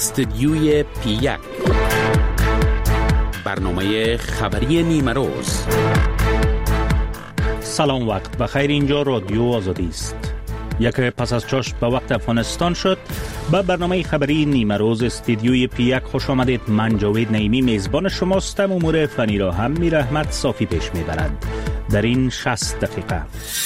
استدیوی پی1 برنامه خبری نیمه روز. سلام، وقت بخیر. اینجا رادیو آزادی است. یک پس از چاشت به وقت افغانستان شد. به برنامه خبری نیمه روز استدیوی پی1 خوش آمدید. من جاوید نعیمی میزبان شماستم. امور فنی را هم میر احمد صافی پیش میبرد در این 60 دقیقه.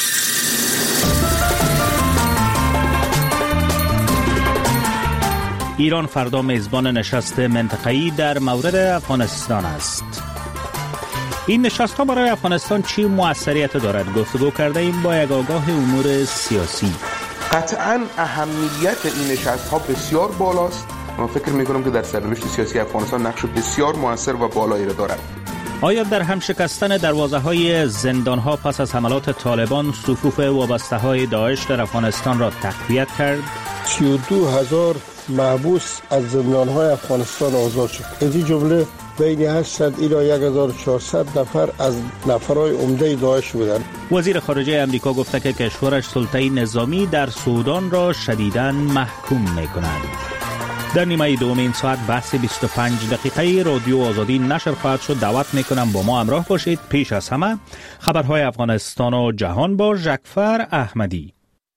ایران فردا میزبان نشست منطقه‌ای در مورد افغانستان است. این نشست ها برای افغانستان چی موثریت دارد؟ گفتگو کرده ایم با یک آگاه امور سیاسی. قطعاً اهمیت این نشست ها بسیار بالاست. من فکر میکنم که در سرنوشت سیاسی افغانستان نقش بسیار موثر و بالایی را دارد. آیا در هم شکستن دروازه های زندان ها پس از حملات طالبان صفوف وابسته های داعش در افغانستان را تقویت کرد؟ 32,000 محبوس از زندان‌های افغانستان آزاد شد. این جمله بین 800 الی 1400 نفر از نفرای عمده داعش بودند. وزیر خارجه امریکا گفته که کشورش سلطه نظامی در سودان را شدیداً محکوم می‌کند. در نیمه دوم این ساعت بحث 25 دقیقه رادیو آزادی نشر خواهد شد. دعوت می‌کنم با ما همراه باشید. پیش از همه خبرهای افغانستان و جهان با ژکفر احمدی.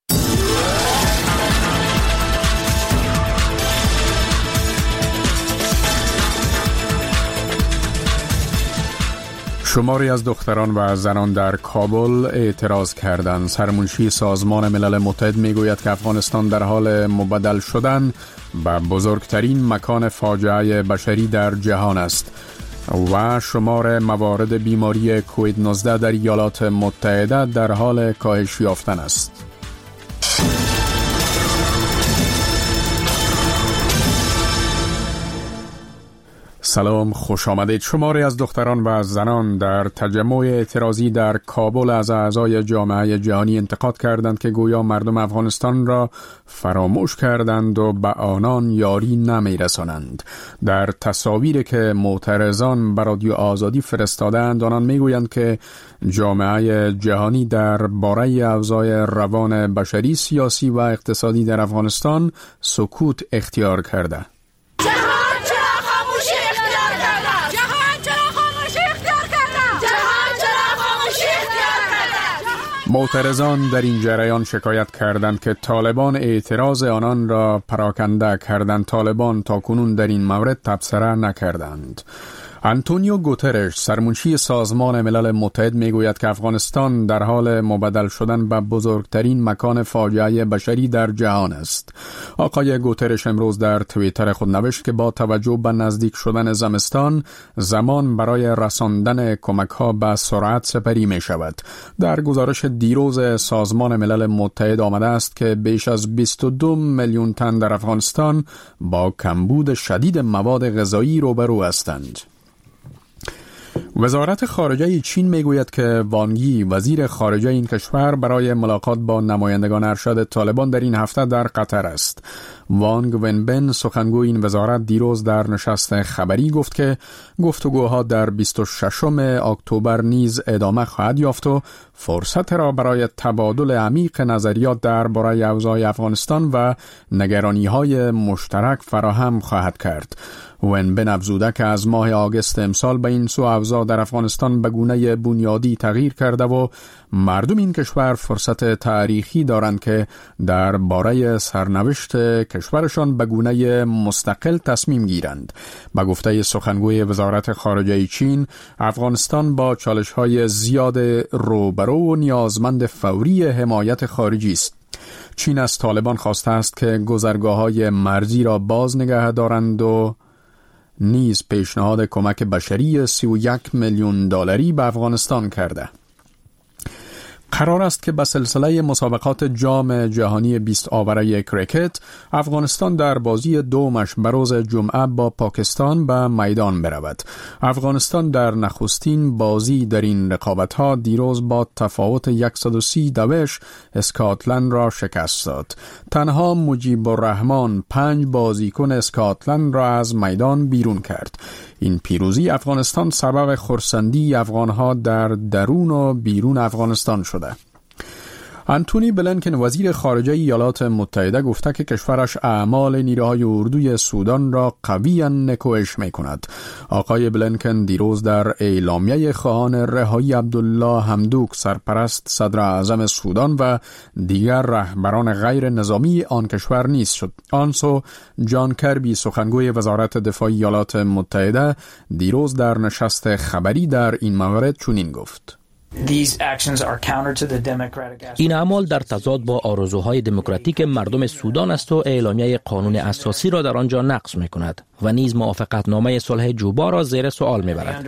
شماری از دختران و زنان در کابل اعتراض کردند. سرمنشی سازمان ملل متحد میگوید که افغانستان در حال مبدل شدن به بزرگترین مکان فاجعه بشری در جهان است و شمار موارد بیماری کووید 19 در ایالات متحده در حال کاهش یافتن است. سلام، خوش آمدید. شماری از دختران و زنان در تجمع اعتراضی در کابل از اعضای جامعه جهانی انتقاد کردند که گویا مردم افغانستان را فراموش کردند و به آنان یاری نمی‌رسانند. در تصاویری که معترضان به رادیو آزادی فرستادند، آنان میگویند که جامعه جهانی در باره اوضاع روان بشری، سیاسی و اقتصادی در افغانستان سکوت اختیار کرده. معترضان در این جریان شکایت کردند که طالبان اعتراض آنان را پراکنده کردند. طالبان تاکنون در این مورد تبصره نکردند. آنتونیو گوترش، سرمنشی سازمان ملل متحد، میگوید که افغانستان در حال مبدل شدن به بزرگترین مکان فاجعه بشری در جهان است. آقای گوترش امروز در توییتر خود نوشت که با توجه به نزدیک شدن زمستان، زمان برای رساندن کمک‌ها به سرعت سپری می شود. در گزارش دیروز سازمان ملل متحد آمده است که بیش از 22 میلیون تن در افغانستان با کمبود شدید مواد غذایی روبرو هستند. وزارت خارجه چین میگوید که وانگ یی، وزیر خارجه این کشور، برای ملاقات با نمایندگان ارشد طالبان در این هفته در قطر است. وانگ ونبن، سخنگوی این وزارت، دیروز در نشست خبری گفت که گفتگوها در 26 اکتبر نیز ادامه خواهد یافت و فرصت را برای تبادل عمیق نظریات درباره اوضاع افغانستان و نگرانی‌های مشترک فراهم خواهد کرد. ونبن افزوده که از ماه آگوست امسال به این سو اوضاع در افغانستان به گونه بنیادی تغییر کرده و مردم این کشور فرصت تاریخی دارند که درباره سرنوشت کشورشان به گونه مستقل تصمیم گیرند. به گفته سخنگوی وزارت خارجه چین، افغانستان با چالش‌های زیاد روبرو و نیازمند فوری حمایت خارجی است. چین از طالبان خواسته است که گذرگاه‌های مرزی را باز نگه دارند و نیز پیشنهاد کمک بشری 31 میلیون دلاری به افغانستان کرده. قرار است که به سلسله مسابقات جام جهانی 20 آوره کریکت افغانستان در بازی دومش به روز جمعه با پاکستان به میدان برود. افغانستان در نخستین بازی در این رقابت‌ها دیروز با تفاوت 130 دوش اسکاتلند را شکست داد. تنها مجیب الرحمن 5 بازیکن اسکاتلند را از میدان بیرون کرد. این پیروزی افغانستان سبب خرسندی افغانها در درون و بیرون افغانستان شده. آنتونی بلینکن وزیر خارجه ایالات متحده گفته که کشورش اعمال نیروهای اردوی سودان را قویاً نکوهش می‌کند. آقای بلینکن دیروز در اعلامیه خواهان رهایی عبدالله حمدوک سرپرست صدر اعظم سودان و دیگر رهبران غیر نظامی آن کشور نیز شد. آنسو جان کربی سخنگوی وزارت دفاع ایالات متحده دیروز در نشست خبری در این مورد چنین گفت: این اعمال در تضاد با آرزوهای دموکراتیک مردم سودان است و اعلامیه قانون اساسی را در آنجا نقض می‌کند و نیز موافقتنامه صلح جوبا را زیر سوال می‌برد.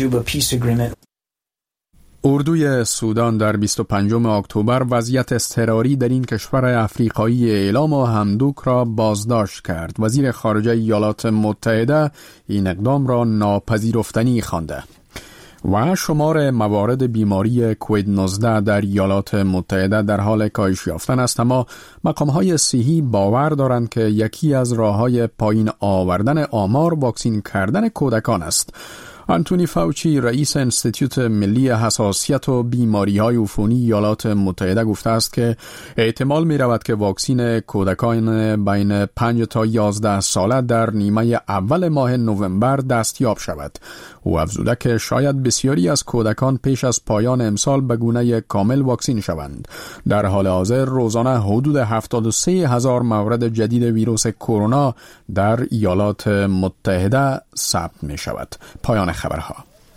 اردوی سودان در 25 اکتبر وضعیت اضطراری در این کشور افریقایی اعلام و حمدوک را بازداشت کرد. وزیر خارجه ایالات متحده این اقدام را ناپذیرفتنی خوانده. و شمار موارد بیماری کووید 19 در ایالات متحده در حال کاهش یافتن است، اما مقام‌های صحی باور دارند که یکی از راه‌های پایین آوردن آمار واکسین کردن کودکان است. آنتونی فاوچی رئیس انستیتوت ملی حساسیت و بیماری‌های عفونی ایالات متحده گفته است که احتمال می‌رود که واکسین کودکان بین 5 تا 11 ساله در نیمه اول ماه نوامبر دستیاب شود. او افزوده که شاید بسیاری از کودکان پیش از پایان امسال به گونه کامل واکسین شوند. در حال حاضر روزانه حدود 73,000 مورد جدید ویروس کرونا در ایالات متحده ثبت می‌شود. پایان خبرها.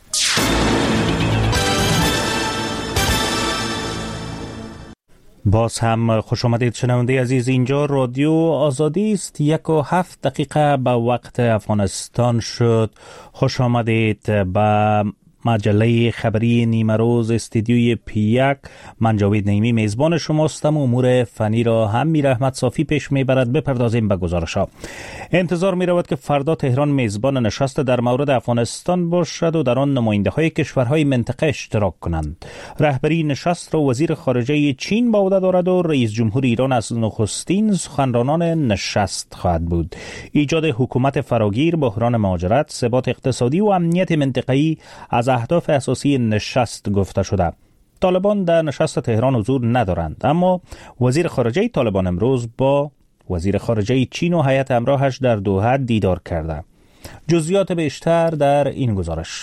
باز هم خوش آمدید شنونده عزیز. اینجا رادیو آزادی است. 1:07 به وقت افغانستان شد. خوش آمدید به مجله خبری نیمه روز استودیوی پی1. من جاوید نعیمی میزبان شماستم. امور فنی را هم میر احمد صافی پیش میبرد. بپردازیم به گزارش‌ها. انتظار می‌رود که فردا تهران میزبان نشست در مورد افغانستان باشد و در آن نماینده‌های کشورهای منطقه اشتراک کنند. رهبری نشست را وزیر خارجه چین به عهده دارد و رئیس جمهور ایران از نخستین سخنرانان نشست خواهد بود. ایجاد حکومت فراگیر، بحران مهاجرت، ثبات اقتصادی و امنیت منطقه‌ای از اهداف اساسی نشست گفته شده. طالبان در نشست تهران حضور ندارند، اما وزیر خارجه طالبان امروز با وزیر خارجه چین و هیئت همراهش در دوحه دیدار کرده. جزئیات بیشتر در این گزارش.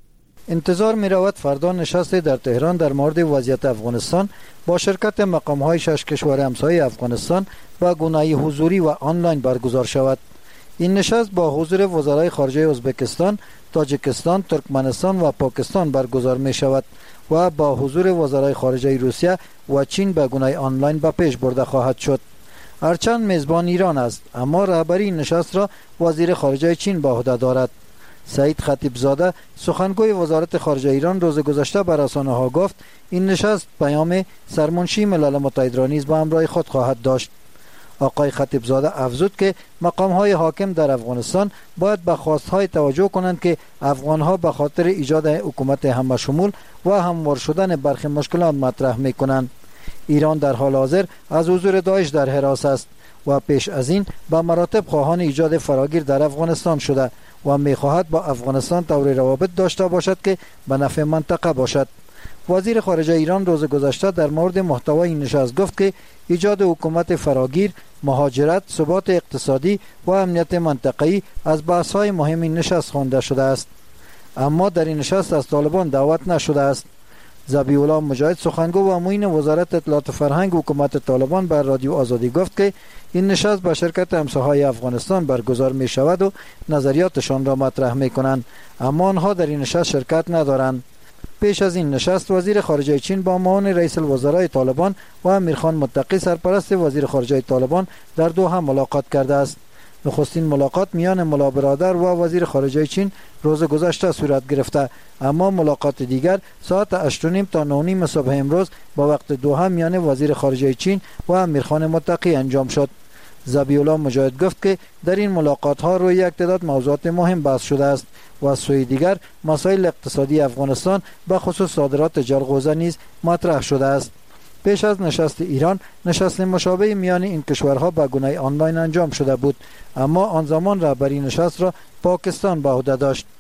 انتظار می رود فردا نشست در تهران در مورد وضعیت افغانستان با شرکت مقام‌های 6 کشور همسایه افغانستان با گونه‌ای حضوری و آنلاین برگزار شود. این نشست با حضور وزرای خارجه ازبکستان، تاجیکستان، ترکمنستان و پاکستان برگزار می شود و با حضور وزرای خارجه روسیه و چین به گونه آنلاین به پیش برده خواهد شد. هرچند میزبان ایران است، اما رهبری این نشست را وزیر خارجه چین به عهده دارد. سعید خطیبزاده سخنگوی وزارت خارجه ایران روز گذشته به رسانه‌ها گفت این نشست پیام سرمنشی ملل متحد را نیز به همراه خود خواهد داشت. آقای خطیبزاده افزود که مقام‌های حاکم در افغانستان باید به خواست‌های توجه کنند که افغان‌ها به خاطر ایجاد حکومت همه شمول و هموار شدن برخی مشکلات مطرح می‌کنند. ایران در حال حاضر از حضور داعش در حراس است و پیش از این به مراتب خواهان ایجاد فراگیر در افغانستان شده و می‌خواهد با افغانستان طور روابط داشته باشد که به نفع منطقه باشد. وزیر خارجه ایران روز گذشته در مورد محتوای این نشست گفت که ایجاد حکومت فراگیر، مهاجرت، ثبات اقتصادی و امنیت منطقه‌ای از بحث‌های مهم این نشست خوانده شده است. اما در این نشست از طالبان دعوت نشده است. ذبیح الله مجاهد سخنگو و معین وزارت اطلاعات و فرهنگ حکومت طالبان بر رادیو آزادی گفت که این نشست با شرکت همسایه‌های افغانستان برگزار می شود و نظریاتشان را مطرح می کنند، اما آنها در این نشست شرکت ندارند. پیش از این نشست وزیر خارجه چین با معاون رئیس الوزراء طالبان و امیرخان متقی سرپرست وزیر خارجه طالبان در دوحه ملاقات کرده است. نخستین ملاقات میان ملا برادر و وزیر خارجه چین روز گذشته صورت گرفته، اما ملاقات دیگر ساعت 8:30 تا 9:30 صبح امروز با وقت دوحه میان وزیر خارجه چین و امیرخان متقی انجام شد. ذبیح الله مجاهد گفت که در این ملاقات ها روی یک تعداد موضوعات مهم بحث شده است و از سوی دیگر مسائل اقتصادی افغانستان به خصوص صادرات جلغوزه نیز مطرح شده است. پیش از نشست ایران، نشست مشابه میان این کشورها به گونه آنلاین انجام شده بود، اما آن زمان رهبری نشست را پاکستان به عهده داشت.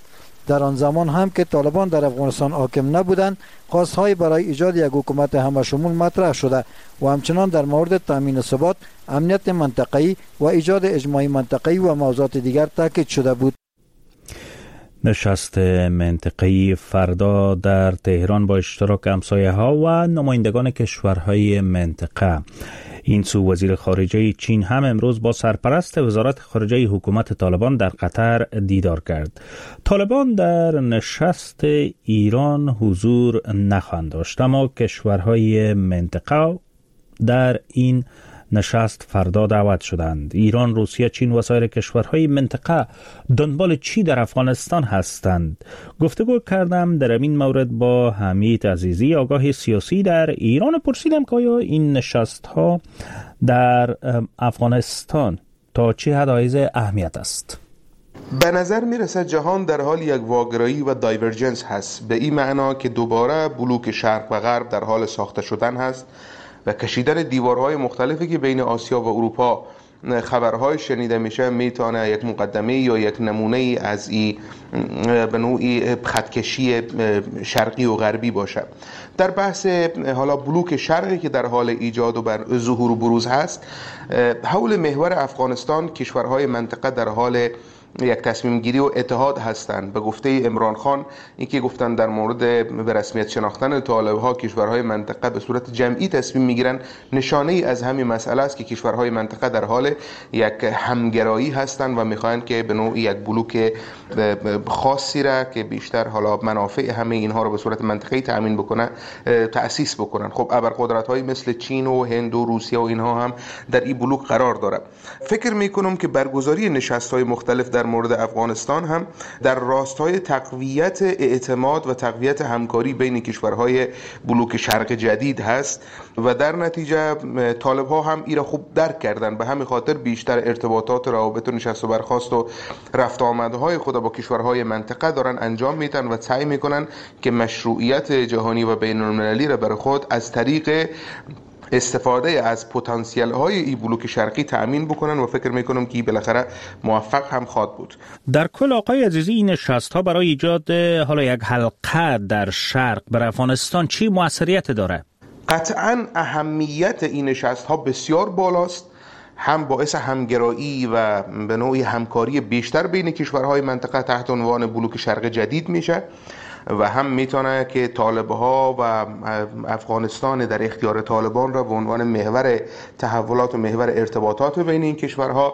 در آن زمان هم که طالبان در افغانستان حاکم نبودند، خواست‌های برای ایجاد یک حکومت همشمول مطرح شده و همچنان در مورد تامین ثبات، امنیت منطقه‌ای و ایجاد اجماع منطقه‌ای و موضوعات دیگر تاکید شده بود. نشست منطقه‌ای فردا در تهران با اشتراک همسایه‌ها و نمایندگان کشورهای منطقه. این سو وزیر خارجه چین هم امروز با سرپرست وزارت خارجه حکومت طالبان در قطر دیدار کرد. طالبان در نشست ایران حضور نخواهند داشت، اما کشورهای منطقه در این نشست فردا دعوت شدند. ایران، روسیه، چین و سایر کشورهای منطقه دنبال چی در افغانستان هستند؟ گفتگو کردم در این مورد با حمید عزیزی، آگاه سیاسی در ایران، و پرسیدم که آیا این نشست ها در افغانستان تا چه حد حائز اهمیت است؟ به نظر میرسه جهان در حال یک واگرایی و دایورجنس هست، به این معنا که دوباره بلوک شرق و غرب در حال ساخته شدن هست و کشیدن دیوارهای مختلفی که بین آسیا و اروپا خبرهای شنیده میشه میتونه یک مقدمه یا یک نمونه از این به نوعی خطکشی شرقی و غربی باشه. در بحث حالا بلوک شرقی که در حال ایجاد و بر ظهور و بروز هست، حول محور افغانستان کشورهای منطقه در حال یک تصمیم گیری و اتحاد هستند. به گفته عمران خان، این که گفتن در مورد به رسمیت شناختن طالب‌ها کشورهای منطقه به صورت جمعی تصمیم میگیرن، نشانه ای از همین مسئله است که کشورهای منطقه در حال یک همگرایی هستند و میخواهند که به نوعی یک بلوک خاصی را که بیشتر حالا منافع همه اینها رو به صورت منطقه‌ای تامین بکنه تأسیس بکنن. خب ابرقدرت‌های مثل چین و هند و روسیه و اینها هم در این بلوک قرار داره. فکر میکنم که برگزاری نشست‌های مختلف در مورد افغانستان هم در راستای تقویت اعتماد و تقویت همکاری بین کشورهای بلوک شرق جدید هست و در نتیجه طالب‌ها هم این را خوب درک کردن. به همین خاطر بیشتر ارتباطات، روابط و نشست و برخاست و رفت آمدهای خود با کشورهای منطقه دارن انجام میدن و سعی میکنن که مشروعیت جهانی و بین المللی را برای خود از طریق استفاده از پتانسیل های این بلوک شرقی تأمین بکنن و فکر میکنم که بالاخره موفق هم خواهد بود. در کل آقای عزیزی، این نشست ها برای ایجاد حالا یک حلقه در شرق بر افغانستان چی موثریت داره؟ قطعا اهمیت این نشست ها بسیار بالاست، هم باعث همگرایی و به نوعی همکاری بیشتر بین کشورهای منطقه تحت عنوان بلوک شرق جدید میشه و هم میتونه که طالب‌ها و افغانستان در اختیار طالبان را به عنوان محور تحولات و محور ارتباطات بین این کشورها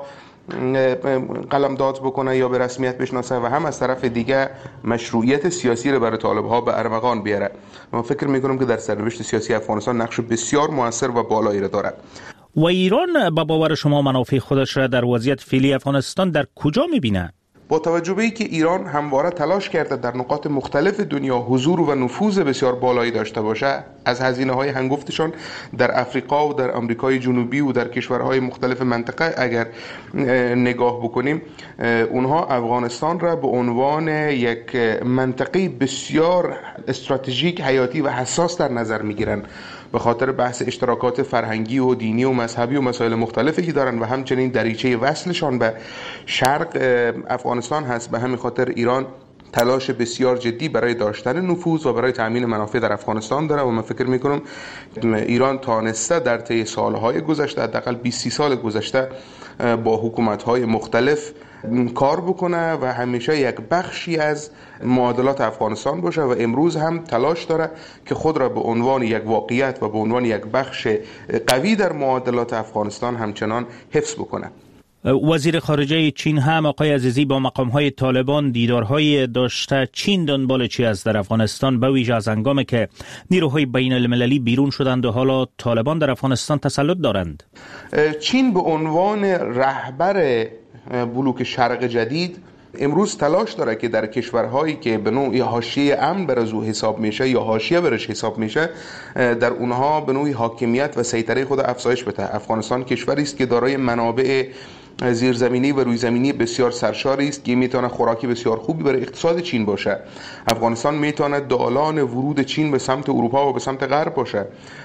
قلمداد بکنه یا به رسمیت بشناسه و هم از طرف دیگه مشروعیت سیاسی را برای طالب‌ها به ارمغان بیاره. من فکر میکنم که در سرنوشت سیاسی افغانستان نقش بسیار موثر و بالایی را داره. و ایران با باور شما منافع خودش را در وضعیت فعلی افغانستان در کجا میبینه؟ با توجه به اینکه ایران همواره تلاش کرده در نقاط مختلف دنیا حضور و نفوذ بسیار بالایی داشته باشه، از هزینه‌های هنگفتشان در افریقا و در آمریکای جنوبی و در کشورهای مختلف منطقه اگر نگاه بکنیم، اونها افغانستان را به عنوان یک منطقه بسیار استراتژیک، حیاتی و حساس در نظر میگیرن به خاطر بحث اشتراکات فرهنگی و دینی و مذهبی و مسائل مختلفی که دارن و همچنین دریچه وصلشان به شرق افغانستان هست. به همین خاطر ایران تلاش بسیار جدی برای داشتن نفوذ و برای تأمین منافع در افغانستان داره و من فکر میکنم ایران تانسته در طی سالهای گذشته، حداقل 20 سال گذشته، با حکومت‌های مختلف کار بکنه و همیشه یک بخشی از معادلات افغانستان باشه و امروز هم تلاش داره که خود را به عنوان یک واقعیت و به عنوان یک بخش قوی در معادلات افغانستان همچنان حفظ بکنه. وزیر خارجه چین هم آقای عزیزی با مقام‌های طالبان دیدارهای داشته. چین دنبال چی است در افغانستان، به ویژه از هنگامی که نیروهای بین المللی بیرون شدند و حالا طالبان در افغانستان تسلط دارند؟ چین به عنوان رهبر بلوک شرق جدید امروز تلاش داره که در کشورهایی که به نوعی حاشیه امن برای او حساب میشه یا حاشیه برش حساب میشه، در اونها به نوعی حاکمیت و سیطره خود افزایش بده. افغانستان کشوری است که دارای منابع زیرزمینی و روی زمینی بسیار سرشاری است که میتونه خوراکی بسیار خوبی برای اقتصاد چین باشه. افغانستان میتونه دالان ورود چین به سمت اروپا و به سمت غرب باشه.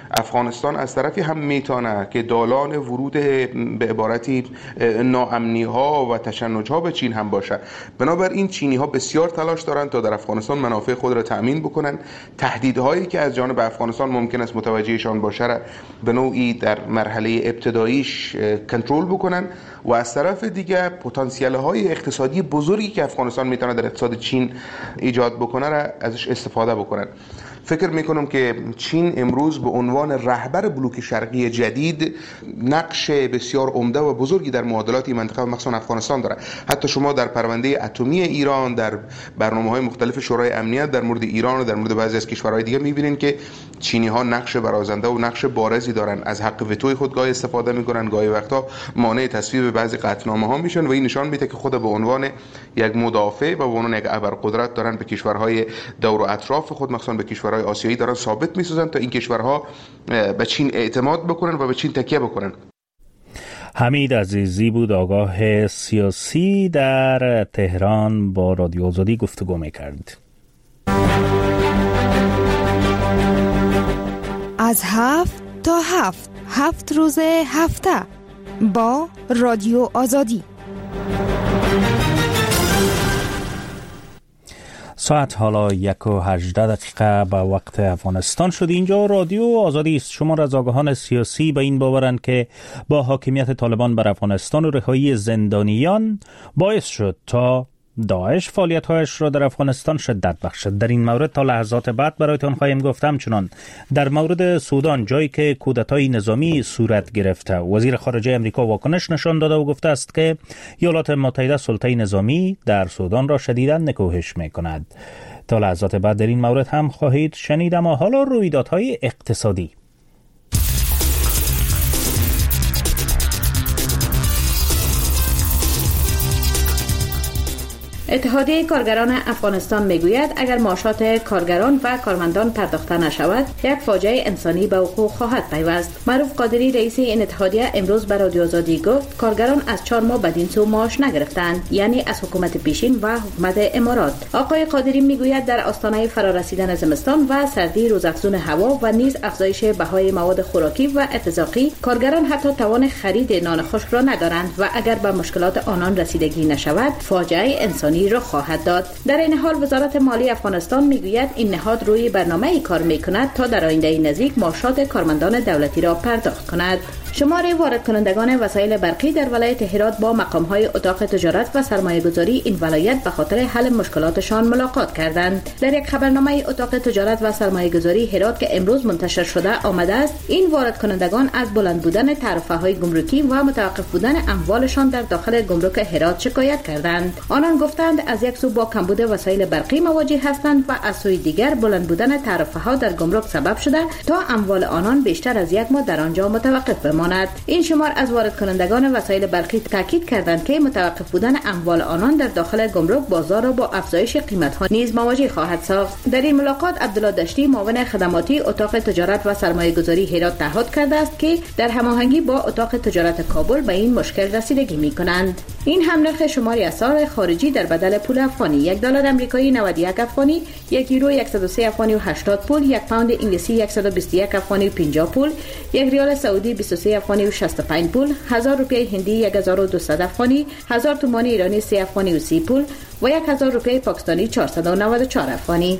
افغانستان از طرفی هم میتونه که دالان ورود به عبارتی ناامنی ها و تشنج ها به چین هم باشه. بنابراین چینی ها بسیار تلاش دارند تا در افغانستان منافع خود را تأمین بکنن. تهدیدهایی که از جانب افغانستان ممکن است متوجهشان باشه را به نوعی در مرحله ابتداییش کنترل بکنن و از طرف دیگه پتانسیل های اقتصادی بزرگی که افغانستان میتونه در اقتصاد چین ایجاد بکنه را ازش استفاده بکنن. فکر میکنم که چین امروز به عنوان رهبر بلوک شرقی جدید نقش بسیار عمده و بزرگی در معادلات این منطقه و مخصوصا افغانستان داره. حتی شما در پرونده اتمی ایران، در برنامه‌های مختلف شورای امنیت در مورد ایران و در مورد بعضی از کشورهای دیگه میبینید که چینی ها نقش برازنده و نقش بارزی دارن. از حق وتوی خود گاهی استفاده میکنن، گاهی وقتا مانع تصویب بعضی قطعنامه ها میشن و این نشان میده که خود به عنوان یک مدافع و به عنوان یک ابرقدرت دارن به کشورهای دور و اطراف خود مخصوصا به کشورهای آسیایی دارن ثابت میسازن تا این کشورها به چین اعتماد بکنن و به چین تکیه بکنن. حمید عزیزی بود آگاه سیاسی در تهران با رادیو آزادی گفتگو میکرد. از 7 تا 7 روز هفته با رادیو آزادی. ساعت حالا 1:18 به وقت افغانستان شد. اینجا رادیو آزادی است. شما را از آگاهان سیاسی به این باورند که با حاکمیت طالبان بر افغانستان و رهایی زندانیان باعث شد تا داعش فعالیت‌هایش را در افغانستان شدت بخشد. در این مورد تا لحظات بعد برایتان خواهیم گفت. همچنان در مورد سودان، جایی که کودتای نظامی صورت گرفته، وزیر خارجه امریکا واکنش نشان داده و گفته است که ایالات متحده سلطه نظامی در سودان را شدیداً نکوهش می‌کند. تا لحظات بعد در این مورد هم خواهید شنید. اما حالا رویدادهای اقتصادی. اتحادیه کارگران افغانستان میگوید اگر معاشات کارگران و کارمندان پرداخته نشود یک فاجعه انسانی به وقوع خواهد پیوست. معروف قادری رئیس این اتحادیه امروز به رادیو آزادی گفت کارگران از 4 ماه بدین سو معاش نگرفتند، یعنی از حکومت پیشین و حکومت امارات. آقای قادری میگوید در آستانه فرارسیدن زمستان و سردی روزافزون هوا و نیز افزایش بهای مواد خوراکی و ارتزاقی، کارگران حتی توان خرید نان خشک را ندارند و اگر به مشکلات آنان رسیدگی نشود فاجعه انسانی را خواهد داد. در این حال وزارت مالی افغانستان میگوید این نهاد روی برنامه‌ای کار میکند تا در آینده نزدیک معاشات کارمندان دولتی را پرداخت کند. شمار وارد کنندگان وسایل برقی در ولایت هرات با مقام‌های اتاق تجارت و سرمایه‌گذاری این ولایت به خاطر حل مشکلاتشان ملاقات کردند. در یک خبرنامه اتاق تجارت و سرمایه‌گذاری هرات که امروز منتشر شده آمده است این وارد کنندگان از بلند بودن تعرفه‌های گمرکی و متوقف بودن اموالشان در داخل گمرک هرات شکایت کردند. آنان گفتند از یک سو با کمبود وسایل برقی مواجه هستند و از سوی دیگر بلند بودن تعرفه‌ها در گمرک سبب شده تا اموال آنان بیشتر از یک ماه در آنجا متوقف بماند. این شمار از وارد کنندگان وسایل برقی تاکید کردند که متوقف بودن اموال آنان در داخل گمرک بازار را با افزایش قیمت‌ها نیز مواجه خواهد ساخت. در این ملاقات عبدالله دشتی معاون خدماتی اتاق تجارت و سرمایه‌گذاری هرات تعهد کرده است که در هماهنگی با اتاق تجارت کابل به این مشکل رسیدگی می‌کنند. این هم نرخ شماری اسعار خارجی در بدل پول افغانی: $1 آمریکایی 91 افغانی، $1 یورو 103 افغانی و 80 پول، 1 پوند انگلیسی 121 افغانی و 50 پول، 1 ریال سعودی 23 افغانی و 65 پول، 1000 روپیه هندی 1200 افغانی، 1000 تومان ایرانی 3 افغانی و 30 پول و 1000 روپیه پاکستانی 494 افغانی.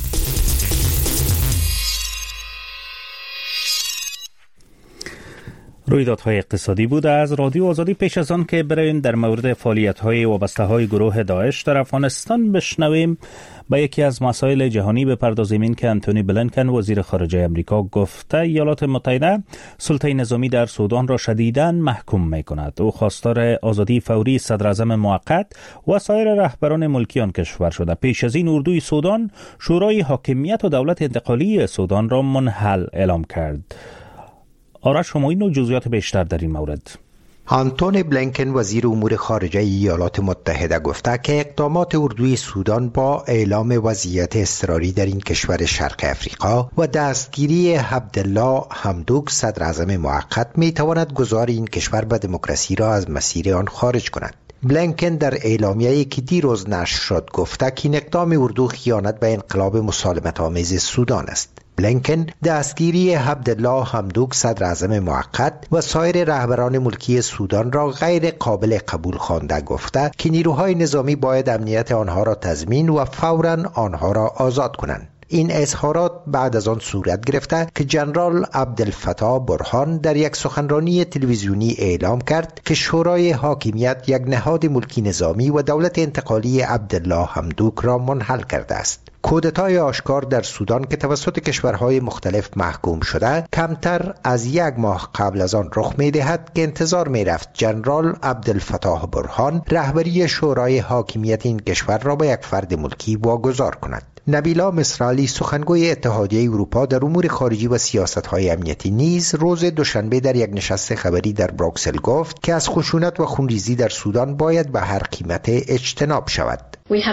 رویدادهای اقتصادی بود از رادیو آزادی. پیش از آن که بریم در مورد فعالیت‌های وابسته‌های گروه داعش در افغانستان بشنویم، به یکی از مسائل جهانی بپردازیم. این که انتونی بلینکن وزیر خارجه امریکا گفته ایالات متحده سلطه نظامی در سودان را شدیداً محکوم می‌کند. او خواستار آزادی فوری صدر اعظم موقت و سایر رهبران ملکی آن کشور شده. پیش از این اردوی سودان شورای حاکمیت و دولت انتقالی سودان را منحل اعلام کرد. آرش همایون و جزئیات بیشتر در این مورد. آنتونی بلینکن وزیر امور خارجه ایالات متحده گفته که اقدامات اردوی سودان با اعلام وضعیت اضطراری در این کشور شرق افریقا و دستگیری عبدالله حمدوک صدر اعظم موقت می تواند گذار این کشور به دموکراسی را از مسیر آن خارج کند. بلینکن در اعلامیه‌ای که دیروز نشر شد گفته که این اقدام اردو خیانت به انقلاب مسالمت آمیز سودان است. بلینکن دستگیری عبدالله حمدوک صدر اعظم موقت و سایر رهبران ملکی سودان را غیر قابل قبول خوانده گفته که نیروهای نظامی باید امنیت آنها را تضمین و فوراً آنها را آزاد کنند. این اظهارات بعد از آن صورت گرفته که جنرال عبدالفتاح برهان در یک سخنرانی تلویزیونی اعلام کرد که شورای حاکمیت یک نهاد ملکی نظامی و دولت انتقالی عبدالله حمدوک را منحل کرده است. کودتای آشکار در سودان که توسط کشورهای مختلف محکوم شده کمتر از یک ماه قبل از آن رخ می‌دهد که انتظار می‌رفت جنرال عبدالفتاح برهان رهبری شورای حاکمیت این کشور را به یک فرد ملکی واگذار کند. نبیلا مصرعلی سخنگوی اتحادیه اروپا در امور خارجی و سیاست‌های امنیتی نیز روز دوشنبه در یک نشست خبری در بروکسل گفت که از خشونت و خونریزی در سودان باید به هر قیمت اجتناب شود.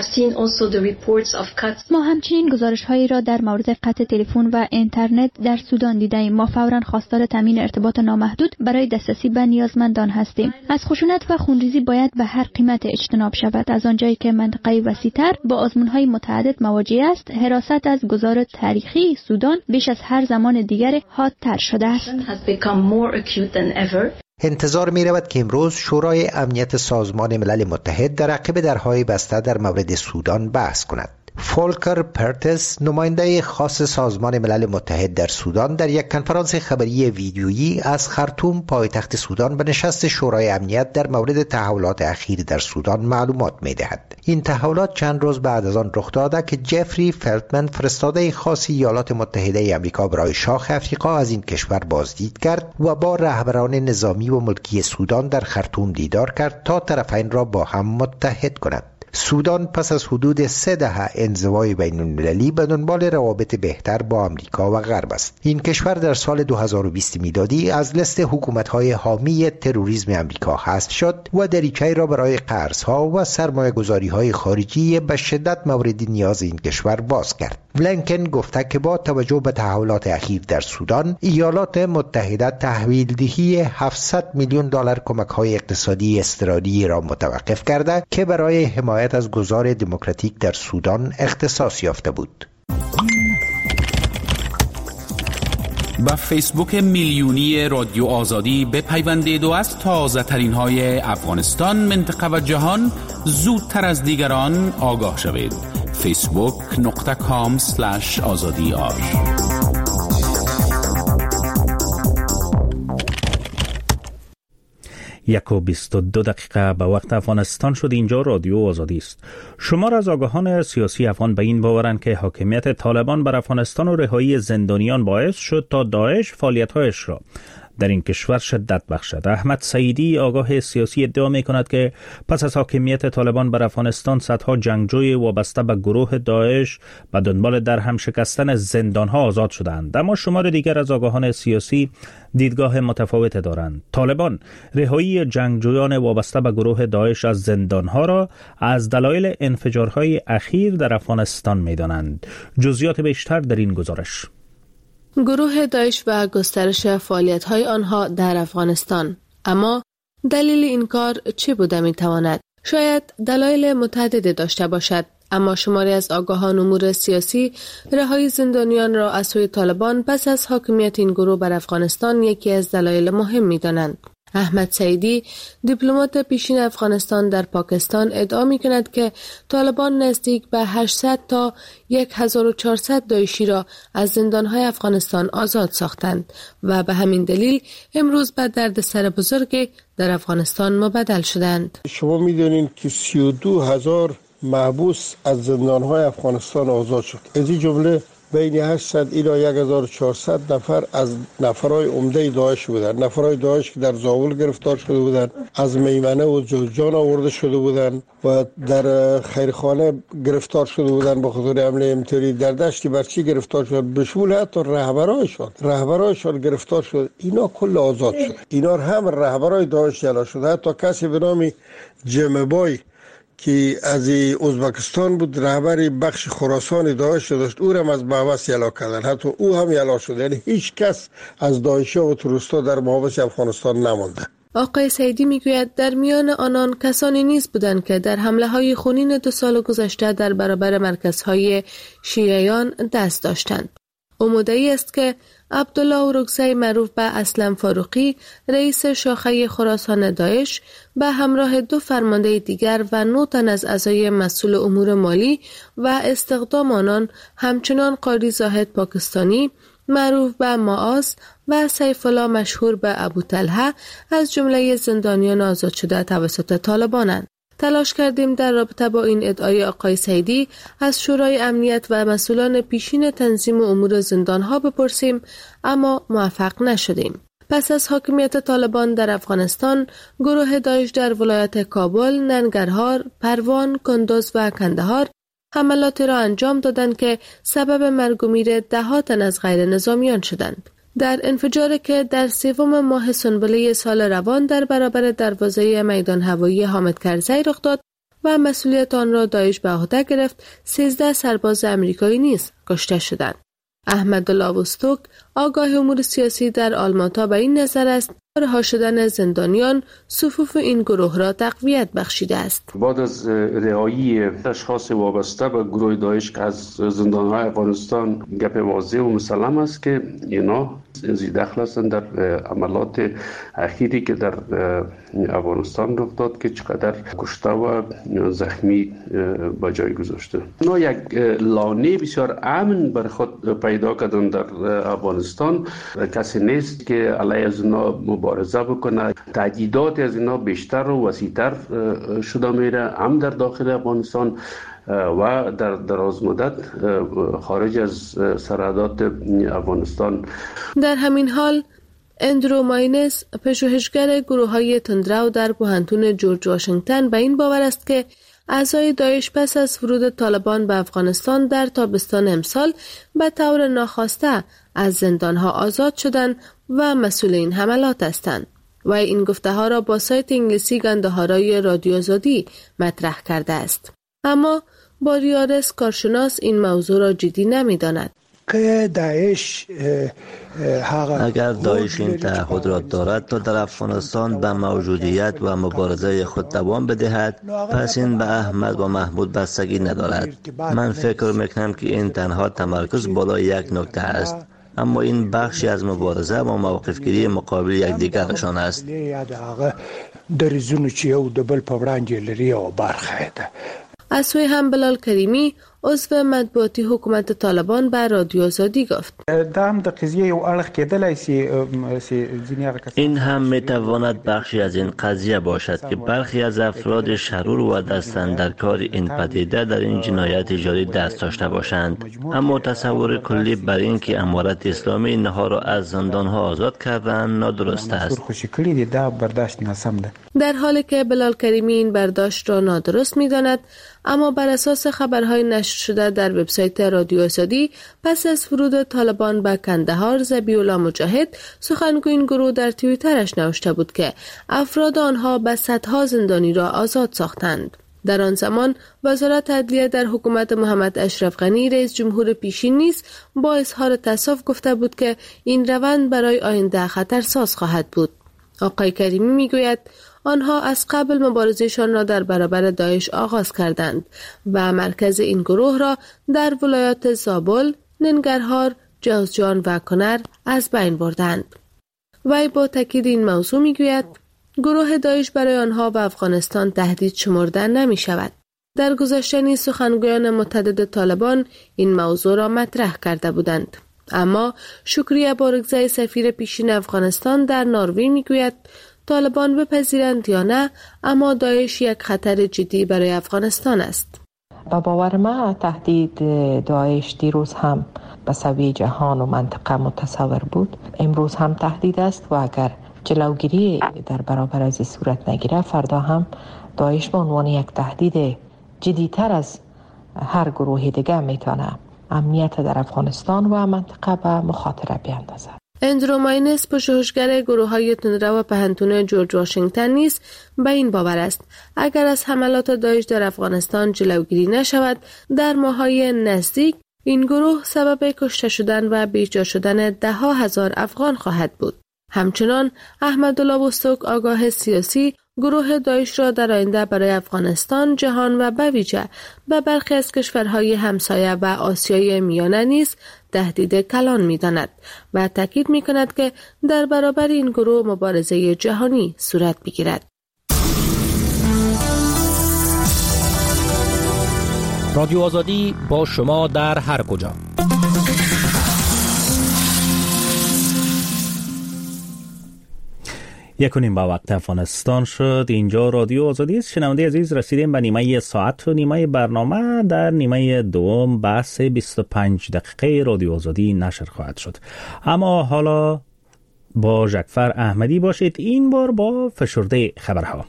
ما همچنین گزارش‌هایی را در مورد قطع تلفن و اینترنت در سودان دیده‌ایم. ما فوراً خواستار تامین ارتباط نامحدود برای دسترسی به نیازمندان هستیم. از خشونت و خونریزی باید به هر قیمت اجتناب شود. از آنجایی که منطقه وسیع‌تر با آزمون‌های متعدد مواجه است، حراست از گذار تاریخی سودان بیش از هر زمان دیگر حادتر شده است. انتظار می رود که امروز شورای امنیت سازمان ملل متحد در عقب درهای بسته در مورد سودان بحث کند. فولکر پرتس نماینده خاص سازمان ملل متحد در سودان در یک کنفرانس خبری ویدیویی از خرطوم پایتخت سودان به نشست شورای امنیت در مورد تحولات اخیر در سودان معلومات می دهد. این تحولات چند روز بعد از آن رخ داده که جفری فلتمن فرستاده خاص ایالات متحده آمریکا برای شاخ افریقا از این کشور بازدید کرد و با رهبران نظامی و ملکی سودان در خرطوم دیدار کرد تا طرفین را با هم متحد کند. سودان پس از حدود 3 دهه انزوای بین‌المللی به دنبال روابط بهتر با آمریکا و غرب است. این کشور در سال 2020 میلادی از لیست حکومت‌های حامی تروریسم آمریکا حذف شد و دریچه‌ای را برای قرض‌ها و سرمایه‌گذاری‌های خارجی به شدت مورد نیاز این کشور باز کرد. بلینکن گفته که با توجه به تحولات اخیر در سودان، ایالات متحده تحویل‌دهی $700 میلیون کمک‌های اقتصادی اضطراری را متوقف کرده که برای حمایت از گذار دموکراتیک در سودان اختصاص یافته بود. با فیسبوک میلیونی رادیو آزادی بپیوندید و از تازه ترین های افغانستان، منطقه و جهان زودتر از دیگران آگاه شوید. facebook.com/azadi. 1:22 به وقت افغانستان شد. اینجا رادیو آزادی است. شمار از آگاهان سیاسی افغان به این باورند که حاکمیت طالبان بر افغانستان و رهایی زندانیان باعث شد تا داعش فعالیت‌هایش را در این کشور شدت بخشد. احمد سعیدی آگاه سیاسی ادعا می کند که پس از حاکمیت طالبان بر افغانستان صدها جنگجوی وابسته به گروه داعش به دنبال در هم شکستن زندانها آزاد شدند. اما شمار دیگر از آگاهان سیاسی دیدگاه متفاوت دارند. طالبان رهایی جنگجویان وابسته به گروه داعش از زندانها را از دلایل انفجارهای اخیر در افغانستان می دانند. جزئیات بیشتر در این گزارش. گروه داعش و گسترش فعالیت‌های آنها در افغانستان. اما دلیل این کار چه بوده می‌تواند؟ شاید دلایل متعدد داشته باشد، اما شماری از آگاهان امور سیاسی رهایی زندانیان را از سوی طالبان پس از حاکمیت این گروه بر افغانستان یکی از دلایل مهم می‌دانند. احمد سعیدی، دیپلمات پیشین افغانستان در پاکستان، ادعا می‌کند که طالبان نزدیک به 800 تا 1400 داعشی را از زندان‌های افغانستان آزاد ساختند و به همین دلیل امروز به دردسر بزرگی در افغانستان مبدل شدند. شما می‌دانید که 32000 محبوس از زندان‌های افغانستان آزاد شد. از این جمله بین 800 الی 1400 نفر از نفرای عمده داعش بودند. نفرای داعش که در زاول گرفتار شده بودند، از میمنه و جوزجان آورده شده بودند و در خیرخانه گرفتار شده بودند به خاطر حمله امتری. در دشت برچی گرفتار شد، به شمول حتی رهبرایشان گرفتار شد. اینا کل آزاد شد. اینا هم رهبرای داعش جلا شده. حتی کسی به نام جمبای که از ازبکستان بود، رهبر بخش خراسان داعش داشت، او هم از محبس یلا کردن. حتی او هم یلا شد. یعنی هیچ کس از داعشی و تروریستا در محبس افغانستان نمانده. آقای سعیدی میگوید در میان آنان کسانی نیز بودند که در حمله های خونین 2 سال گذشته در برابر مرکزهای شیعیان دست داشتند. او مدعی است که عبدالله اورکزی معروف به اسلم فاروقی رئیس شاخه خراسان داعش به همراه 2 فرمانده دیگر و 9 تن از اعضای مسئول امور مالی و استخدام آنان همچنان قاری زاهد پاکستانی معروف به معاذ و سیف الله مشهور به ابو طلحه از جمله زندانیان آزاد شده توسط طالبانند. تلاش کردیم در رابطه با این ادعای آقای سیدی از شورای امنیت و مسئولان پیشین تنظیم امور زندانها بپرسیم، اما موفق نشدیم. پس از حاکمیت طالبان در افغانستان، گروه داعش در ولایت کابل، ننگرهار، پروان، کندوز و کندهار حملات را انجام دادند که سبب مرگ و میر 10 تن از غیر نظامیان شدند. در انفجاری که در 3 ماه سنبله سال روان در برابر دروازه میدان هوایی حامد کرزی رخ داد و مسئولیت آن را داعش به عهده گرفت، 13 سرباز امریکایی نیز کشته شدند. احمدالله وستوک، آگاه امور سیاسی در آلماتا به این نظر است رها شدن زندانیان صفوف این گروه را تقویت بخشیده است. بعد از رهایی اشخاص وابسته به گروه داعش که از زندانهای افغانستان گپ واضح و مسلم است که اینا دخل هستند در عملات اخیری که در افغانستان رخ داد که چقدر کشته و زخمی به جای گذاشته. اینا یک لانه بسیار امن بر خود پیدا کردن در افغانستان. کسی نیست که علیه از اینا مبارزه بکنه. تهدیدات از اینا بیشتر و وسیع‌تر شده میره، هم در داخل افغانستان و در دراز مدت خارج از سرحدات افغانستان. در همین حال اندرو ماینس، پژوهشگر گروه‌های تندرو در پوهنتون جورج واشنگتن، به این باور است که اعضای داعش پس از ورود طالبان به افغانستان در تابستان امسال به طور ناخواسته از زندانها آزاد شدند و مسئول این حملات هستند. و این گفته ها را با سایت انگلیسی گندهارای رادیو آزادی مطرح کرده است. اما باریارس کارشناس این موضوع را جدی نمی داند. اگر داعش این تعهد را دارد تا در افغانستان به موجودیت و مبارزه خود دوام بدهد، پس این به احمد و محمود بستگی ندارد. من فکر میکنم که این تنها تمرکز بالای یک نکته است، اما این بخشی از مبارزه و موقفگیری مقابل یکدیگرشان است. از سوی هم بلال کریمی، عضو مطبوعاتی حکومت طالبان، به رادیو آزادی گفت این هم میتواند بخشی از این قضیه باشد که برخی از افراد شرور و دست‌اندرکار این پدیده در این جنایت جاری دست داشته باشند، اما تصور کلی بر این که امارت اسلامی اینها را از زندانها آزاد کردند نادرست است. در حالی که بلال کریمی این برداشت را نادرست می‌داند، اما بر اساس خبرهای نشر شده در وبسایت رادیو آزادی، پس از ورود طالبان به کندهار، ذبیح الله مجاهد، سخنگوی این گروه، در توییترش نوشته بود که افراد آنها به صدها زندانی را آزاد ساختند. در آن زمان وزارت عدلیه در حکومت محمد اشرف غنی، رئیس جمهور پیشین، نیز با اظهار تأسف گفته بود که این روند برای آینده خطرساز خواهد بود. آقای کریمی میگوید آنها از قبل مبارزهشان را در برابر داعش آغاز کردند و مرکز این گروه را در ولایات زابل، ننگرهار، جوزجان و کنر از بین بردند. وی با تاکید این موضوع میگوید گروه داعش برای آنها و افغانستان تهدید شمرده نمی شود. در گذشته نیز سخنگویان متعدد طالبان این موضوع را مطرح کرده بودند. اما شکریه بارگزای، سفیر پیشین افغانستان در نروژ، میگوید طالبان بپذیرند یا نه، اما داعش یک خطر جدی برای افغانستان است. با باور ما تهدید داعش دیروز هم به سوی جهان و منطقه متصور بود، امروز هم تهدید است و اگر جلوگیری در برابر از صورت نگیره، فردا هم داعش به عنوان یک تهدید جدی‌تر از هر گروه دیگه میتونه امنیت در افغانستان و منطقه به مخاطره بیاندازد. اندرو ماینس، پژوهشگر گروه‌های تندرو و پوهنتون جورج واشنگتن، نیز به این باور است اگر از حملات داعش در افغانستان جلوگیری نشود، در ماه‌های نزدیک این گروه سبب کشته شدن و بیجا شدن 10,000 افغان خواهد بود. همچنان احمدالله وستوک، آگاه سیاسی، گروه داعش را در آینده برای افغانستان، جهان و به ویژه به برخی از کشورهای همسایه و آسیای میانه نیز تهدید کلان می‌داند و تاکید می‌کند که در برابر این گروه مبارزه جهانی صورت بگیرد. رادیو آزادی با شما در هر کجا. یکونیم با وقت افغانستان شد. اینجا رادیو آزادی است. شنونده عزیز، رسیدیم به نیمه ساعت و نیمه برنامه. در نیمه دوم بحث 25 دقیقه رادیو آزادی نشر خواهد شد. اما حالا با جعفر احمدی باشید، این بار با فشرده خبرها.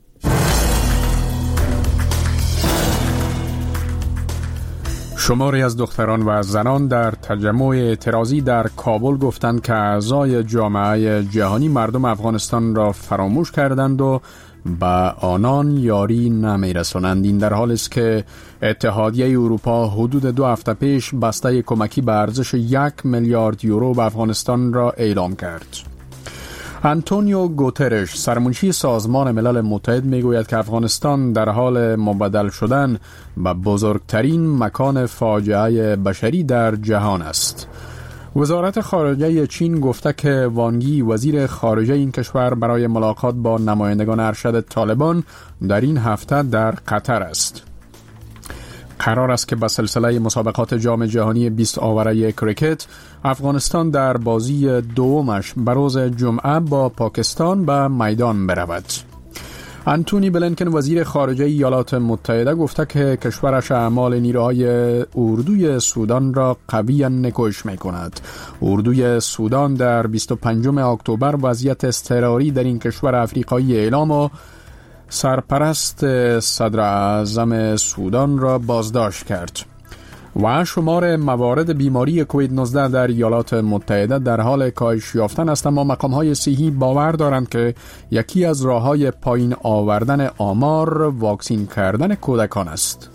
شماری از دختران و زنان در تجمع اعتراضی در کابل گفتند که اعضای جامعه جهانی مردم افغانستان را فراموش کردند و به آنان یاری نمی‌رسانند. این در حالی است که اتحادیه اروپا حدود 2 هفته پیش بسته کمکی به ارزش 1 میلیارد یورو به افغانستان را اعلام کرد. آنتونیو گوترش، سرمنشی سازمان ملل متحد، میگوید که افغانستان در حال مبدل شدن به بزرگترین مکان فاجعه بشری در جهان است. وزارت خارجه چین گفته که وانگ یی، وزیر خارجه این کشور، برای ملاقات با نمایندگان ارشد طالبان در این هفته در قطر است. قرار است که به سلسله مسابقات جام جهانی 20 آوره کریکت افغانستان در بازی دومش به روز جمعه با پاکستان به میدان برود. آنتونی بلینکن، وزیر خارجه ایالات متحده، گفته که کشورش اعمال نیروهای اردوی سودان را قویاً نکوش می‌کند. اردوی سودان در 25 اکتبر وضعیت اضطراری در این کشور افریقایی اعلام و سرپرست صدر اعظم سودان را بازداشت کرد. و شمار موارد بیماری کووید 19 در ایالات متحده در حال کاهش یافتن است، اما مقام‌های صحی باور دارند که یکی از راه‌های پایین آوردن آمار واکسین کردن کودکان است.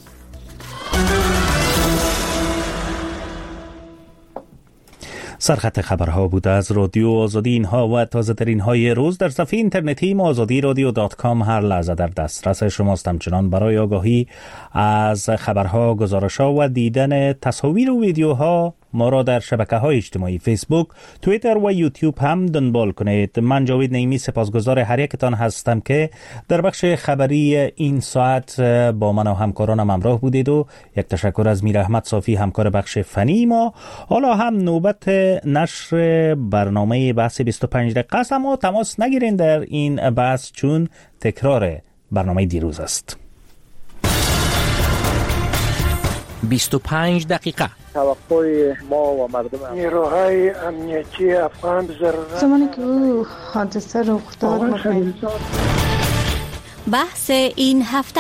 سرخط خبرها بود از رادیو آزادی. اینها و تازه ترین های روز در صفحه اینترنتی azadiradio.com هر لحظه در دسترس شماست. همچنان برای آگاهی از خبرها، گزارش‌ها و دیدن تصاویر و ویدیوها ما را در شبکه‌های اجتماعی فیسبوک، توییتر و یوتیوب هم دنبال کنید. من جاوید نعیمی سپاسگزار هر یکتان هستم که در بخش خبری این ساعت با من و همکارانم همراه بودید و یک تشکر از میر احمد صافی، همکار بخش فنی ما. حالا هم نوبت نشر برنامه بحث 25 دقیقه است، اما تماس نگیرین در این بحث چون تکرار برنامه دیروز است. 25 دقیقه توقع ما و مردم نیروهای امنیتی افغان ضرورت زمانی که او حادثه رخ داد. بحث این هفته.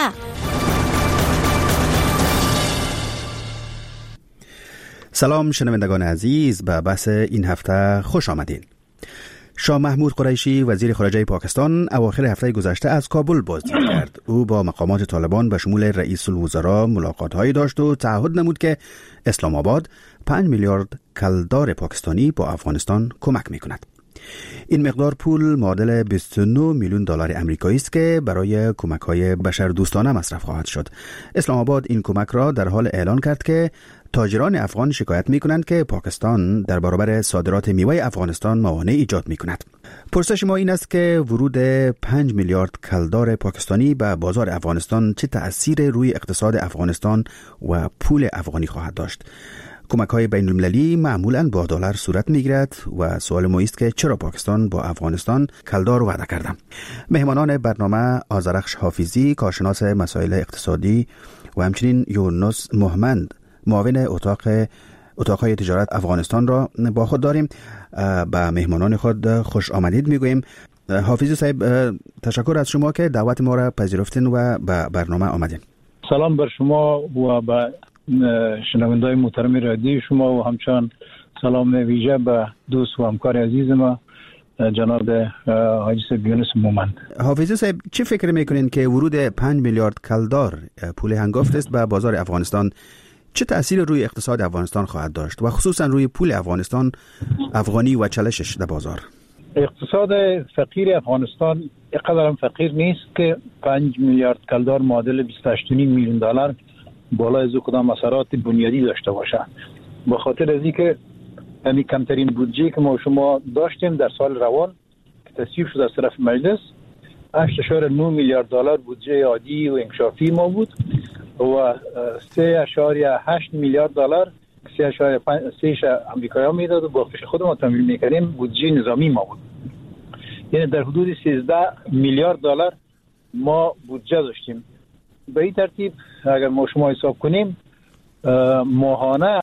سلام شنوندگان عزیز، به بحث این هفته خوش آمدین. شاه محمود قریشی، وزیر خارجه پاکستان، اواخر هفته گذشته از کابل بازدید کرد. او با مقامات طالبان به شمول رئیس الوزراء ملاقات‌هایی داشت و تعهد نمود که اسلام آباد 5 میلیارد کلدار پاکستانی با افغانستان کمک می‌کند. این مقدار پول معادل 29 میلیون دلار آمریکایی است که برای کمک‌های بشردوستانه مصرف خواهد شد. اسلام آباد این کمک را در حال اعلان کرد که تاجران افغان شکایت می‌کنند که پاکستان در برابر صادرات میوه افغانستان موانع ایجاد می‌کند. پرسش ما این است که ورود 5 میلیارد کلدار پاکستانی به بازار افغانستان چه تأثیر روی اقتصاد افغانستان و پول افغانی خواهد داشت؟ کمک‌های بین‌المللی معمولاً با دلار صورت می‌گیرد و سوال ما است که چرا پاکستان با افغانستان کلدار وعده کرده؟ مهمانان برنامه آذرخش حافظی، کارشناس مسائل اقتصادی، و همچنین یونس محمد، معاون اتاق‌های تجارت افغانستان را با خود داریم. به مهمانان خود خوش آمدید میگوییم. حافظی صاحب، تشکر از شما که دعوت ما را پذیرفتین و به برنامه آمدین. سلام بر شما و به شنوندگان محترم رادیو شما و همچنان سلام ویژه به دوست و همکار عزیز ما جناب حاجی صاحب یونس مومند. حافظی صاحب، چه فکر میکنین که ورود 5 میلیارد کلدار پول هنگفت است به بازار افغانستان چه تأثیر روی اقتصاد افغانستان خواهد داشت و خصوصا روی پول افغانی و چالشش در بازار؟ اقتصاد فقیر افغانستان اینقدر هم فقیر نیست که 5 میلیارد کلدار معادل 28.5 میلیون دلار بالای از کدام اثرات بنیادی داشته باشه. به خاطر از اینکه یعنی کمترین بودجه که ما شما داشتیم در سال روان که تصویب شد از طرف مجلس 8.9 میلیارد دلار بودجه عادی و انکشافی ما بود و 3.8 میلیارد دلار 3.5 امریکایی ها میداد و باقیش خود ما تامین میکردیم بودجه نظامی ما بود. یعنی در حدود 13 میلیارد دلار ما بودجه داشتیم. به این ترتیب اگر ما شما حساب کنیم ماهانه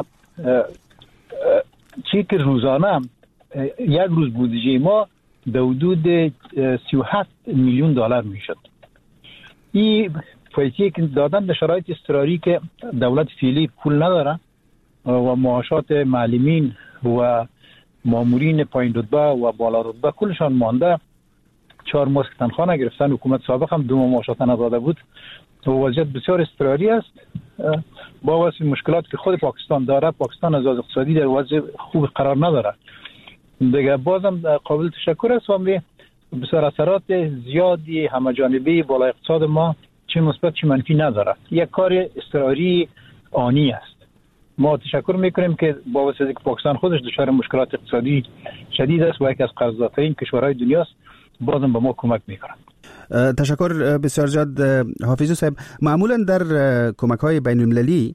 چی که روزانه یک روز بودجه ما در حدود 37 میلیون دلار میشد. این پیسه که دادن در شرایط اضطراری که دولت فعلی پول نداره و معاشات معلمین و مامورین پایین رتبه و بالا رتبه کلشان مانده 4 ماه تنخواه نگرفتن. حکومت سابق هم 2 ماه معاشات نداده بود و وضعیت بسیار اضطراری است. با واسه مشکلات که خود پاکستان داره، پاکستان از اقتصادی در وضع خوب قرار نداره. دیگه بازم قابل تشکر است و بسیار اثرات زیادی همه جانبه بالا اقتصاد ما چه مثبت چه منفی نداره. یک کار اضطراری آنی است. ما تشکر میکنیم که با واسطه که پاکستان خودش دچار مشکلات اقتصادی شدید است و یکی از قرضدارترین کشورهای دنیاست، بازم به ما کمک میکنند. تشکر بسیار زیاد حافظی صاحب. معمولا در کمک‌های بین‌المللی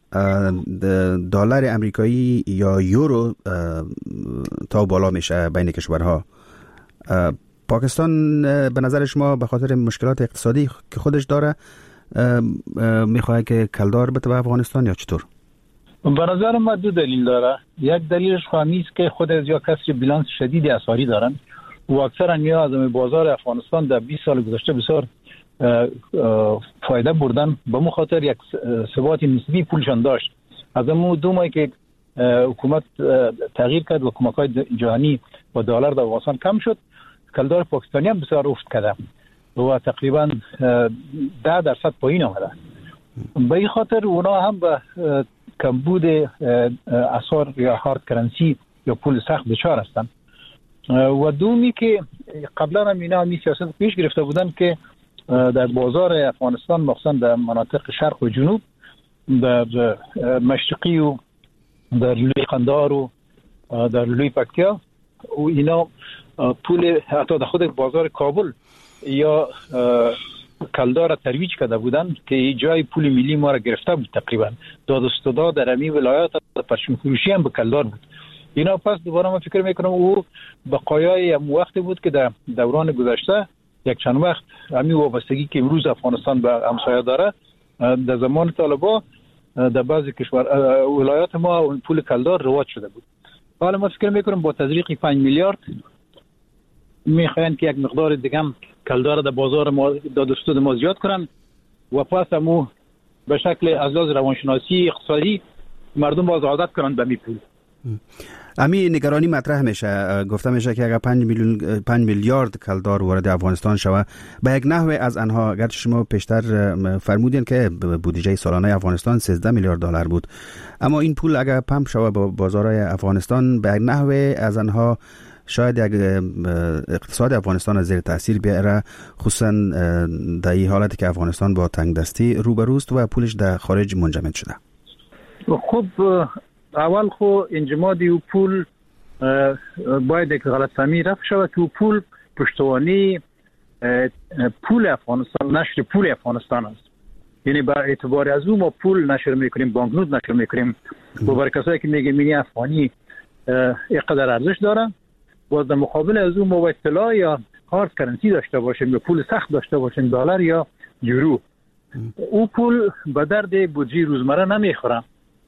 دلار امریکایی یا یورو تا بالا میشه بین کشورها. پاکستان به نظر شما به خاطر مشکلات اقتصادی که خودش داره میخواد که کلدار بده به افغانستان یا چطور؟ به نظر من 2 دلیل داره. یک دلیلش خواهی است که خود از یا کسر بیلانس شدید اسعاری دارن و اکثرا یا از بازار افغانستان در 20 سال گذشته بسیار فایده بردن. به مخاطر یک ثبات نسبی پولشان داشت. از امو 2 ماهی که حکومت تغییر کرد و کمک‌های جهانی و دلار در افغانستان کم شد، کلدار پاکستانی هم بسیار افت کرده و تقریبا 10% پایین آمده. به این خاطر اونا هم به کمبود اسعار یا هارد کرنسی یا پول سخت دچار هستند. و دومی که قبلا هم اینا می سیاست پیش گرفته بودن که در بازار افغانستان مخصوصا در مناطق شرق و جنوب در مشرقی و در لوی قندار و در لوی پکتیا و اینا پول حتی در خود بازار کابل یا کلدار ترویج کرده بودن که جای پول ملی ما را گرفته بود. تقریبا داد و ستد در امی ولایات پرچم فروشی هم به کلدار بود. اینا پس دوباره من فکر میکنم او بقایای وقتی بود که در دوران گذشته یک چند وقت همین وابستگی که امروز افغانستان به همسایه داره در زمان طالبا در بعضی کشور ولایات ما پول کلدار رواج شده بود. حالا ما فکر میکنم با تزریق 5 میلیارد میخواین که یک مقدار دیگه هم کلدار در بازار ما داد و ستد ما زیاد کنن و پس همو به شکل از لحاظ روانشناسی اقتصادی مردم باز عادت کنن به می پول. امی نگرانی مطرح میشه، گفته میشه که اگر 5 میلیارد کلدار وارد افغانستان شود به یک نحوه از آنها، اگر شما پیشتر فرمودین که بودجه سالانه افغانستان 13 میلیارد دلار بود، اما این پول اگر پمپ شود به بازارهای افغانستان به یک نحوه از آنها شاید یک اقتصاد افغانستان از زیر تاثیر بیاره، خصوصا در این حالتی که افغانستان با تنگ دستی روبروست و پولش در خارج منجمد شده. خب اول خو انجمادی و پول باید یک غلط فهمی رفع شود که پول پشتوانی پول افغانستان، نشر پول افغانستان است. یعنی با اعتبار از اون ما پول نشر میکنیم، بانکنوت نشر میکنیم و برای کسایی که میگه مینی افغانی اینقدر ارزش داره و در مقابل از اون ما باید طلا یا هارد کرنسی داشته باشیم یا پول سخت داشته باشیم، دلار یا یورو. او پول به درد بودجه روزمره نمیخوره،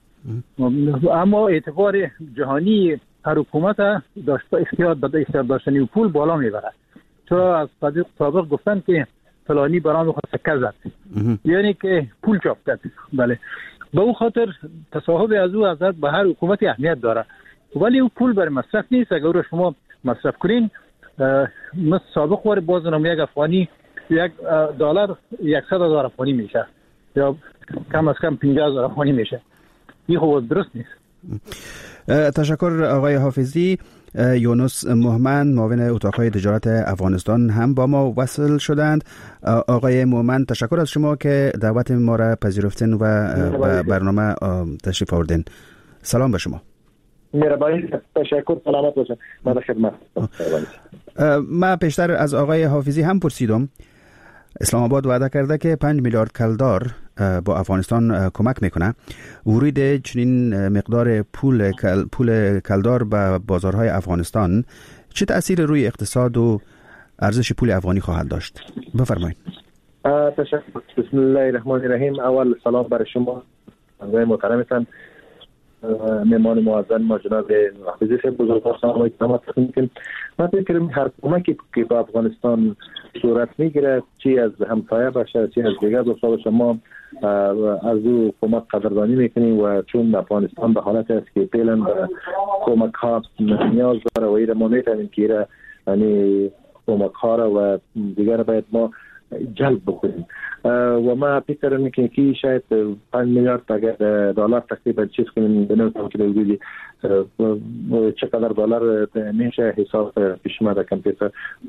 اما اعتبار جهانی هر حکومت داشته اختیار داشتنی و پول بالا میبره. چرا از سابق گفتن که فلانی برام خود سکه زد، یعنی که پول چاپ کرد. بله، به او خاطر تصاحب از او حضرت به هر حکومت اهمیت داره، ولی او پول برای مصرف نیست. اگر رو شما مصرف کنین مثل سابق وار بازنامه یک افغانی $1 100,000 افغانی میشه یا کم از کم 50,000 افغانی میشه. این خود درست نیست. تشکر آقای حافظی. یونس مومن معاون اتاقهای تجارت افغانستان هم با ما وصل شدند. آقای مومن، تشکر از شما که دعوت ما را پذیرفتین و به برنامه تشریف آوردین. سلام به شما. مهربانی، تشکر، سلامت باشید. من در خدمت. من پیشتر از آقای حافظی هم پرسیدم. اسلام آباد وعده کرده که 5 میلیارد کلدار با افغانستان کمک میکنه. ورود چنین مقدار پول کلدار به بازارهای افغانستان چه تأثیر روی اقتصاد و ارزش پول افغانی خواهد داشت؟ بفرمایید. تشکر. بسم الله الرحمن الرحیم. اول سلام برای شما محترمتان، مهمان معظم ما جناب حافظی صاحب بزرگوار، سلام علیکم. من فکر کنم هر کمکی که به افغانستان صورت میگیره، چی از همسایه باشه چی از دیگر دوستا باشه، ما از او کمک قدردانی میکنیم و چون افغانستان به حالت است که فعلا به کمک ها نیاز داره و ایره ما میتونیم که ایره یعنی کمک ها را و دیگر باید ما جلب بکنیم و ما فکر میکنیم که شاید 5 میلیارد اگر دلار تقریبا چیز کنیم بنویسم که بگویی چقدر دلار میشه حساب پیش ما در کامپیوتر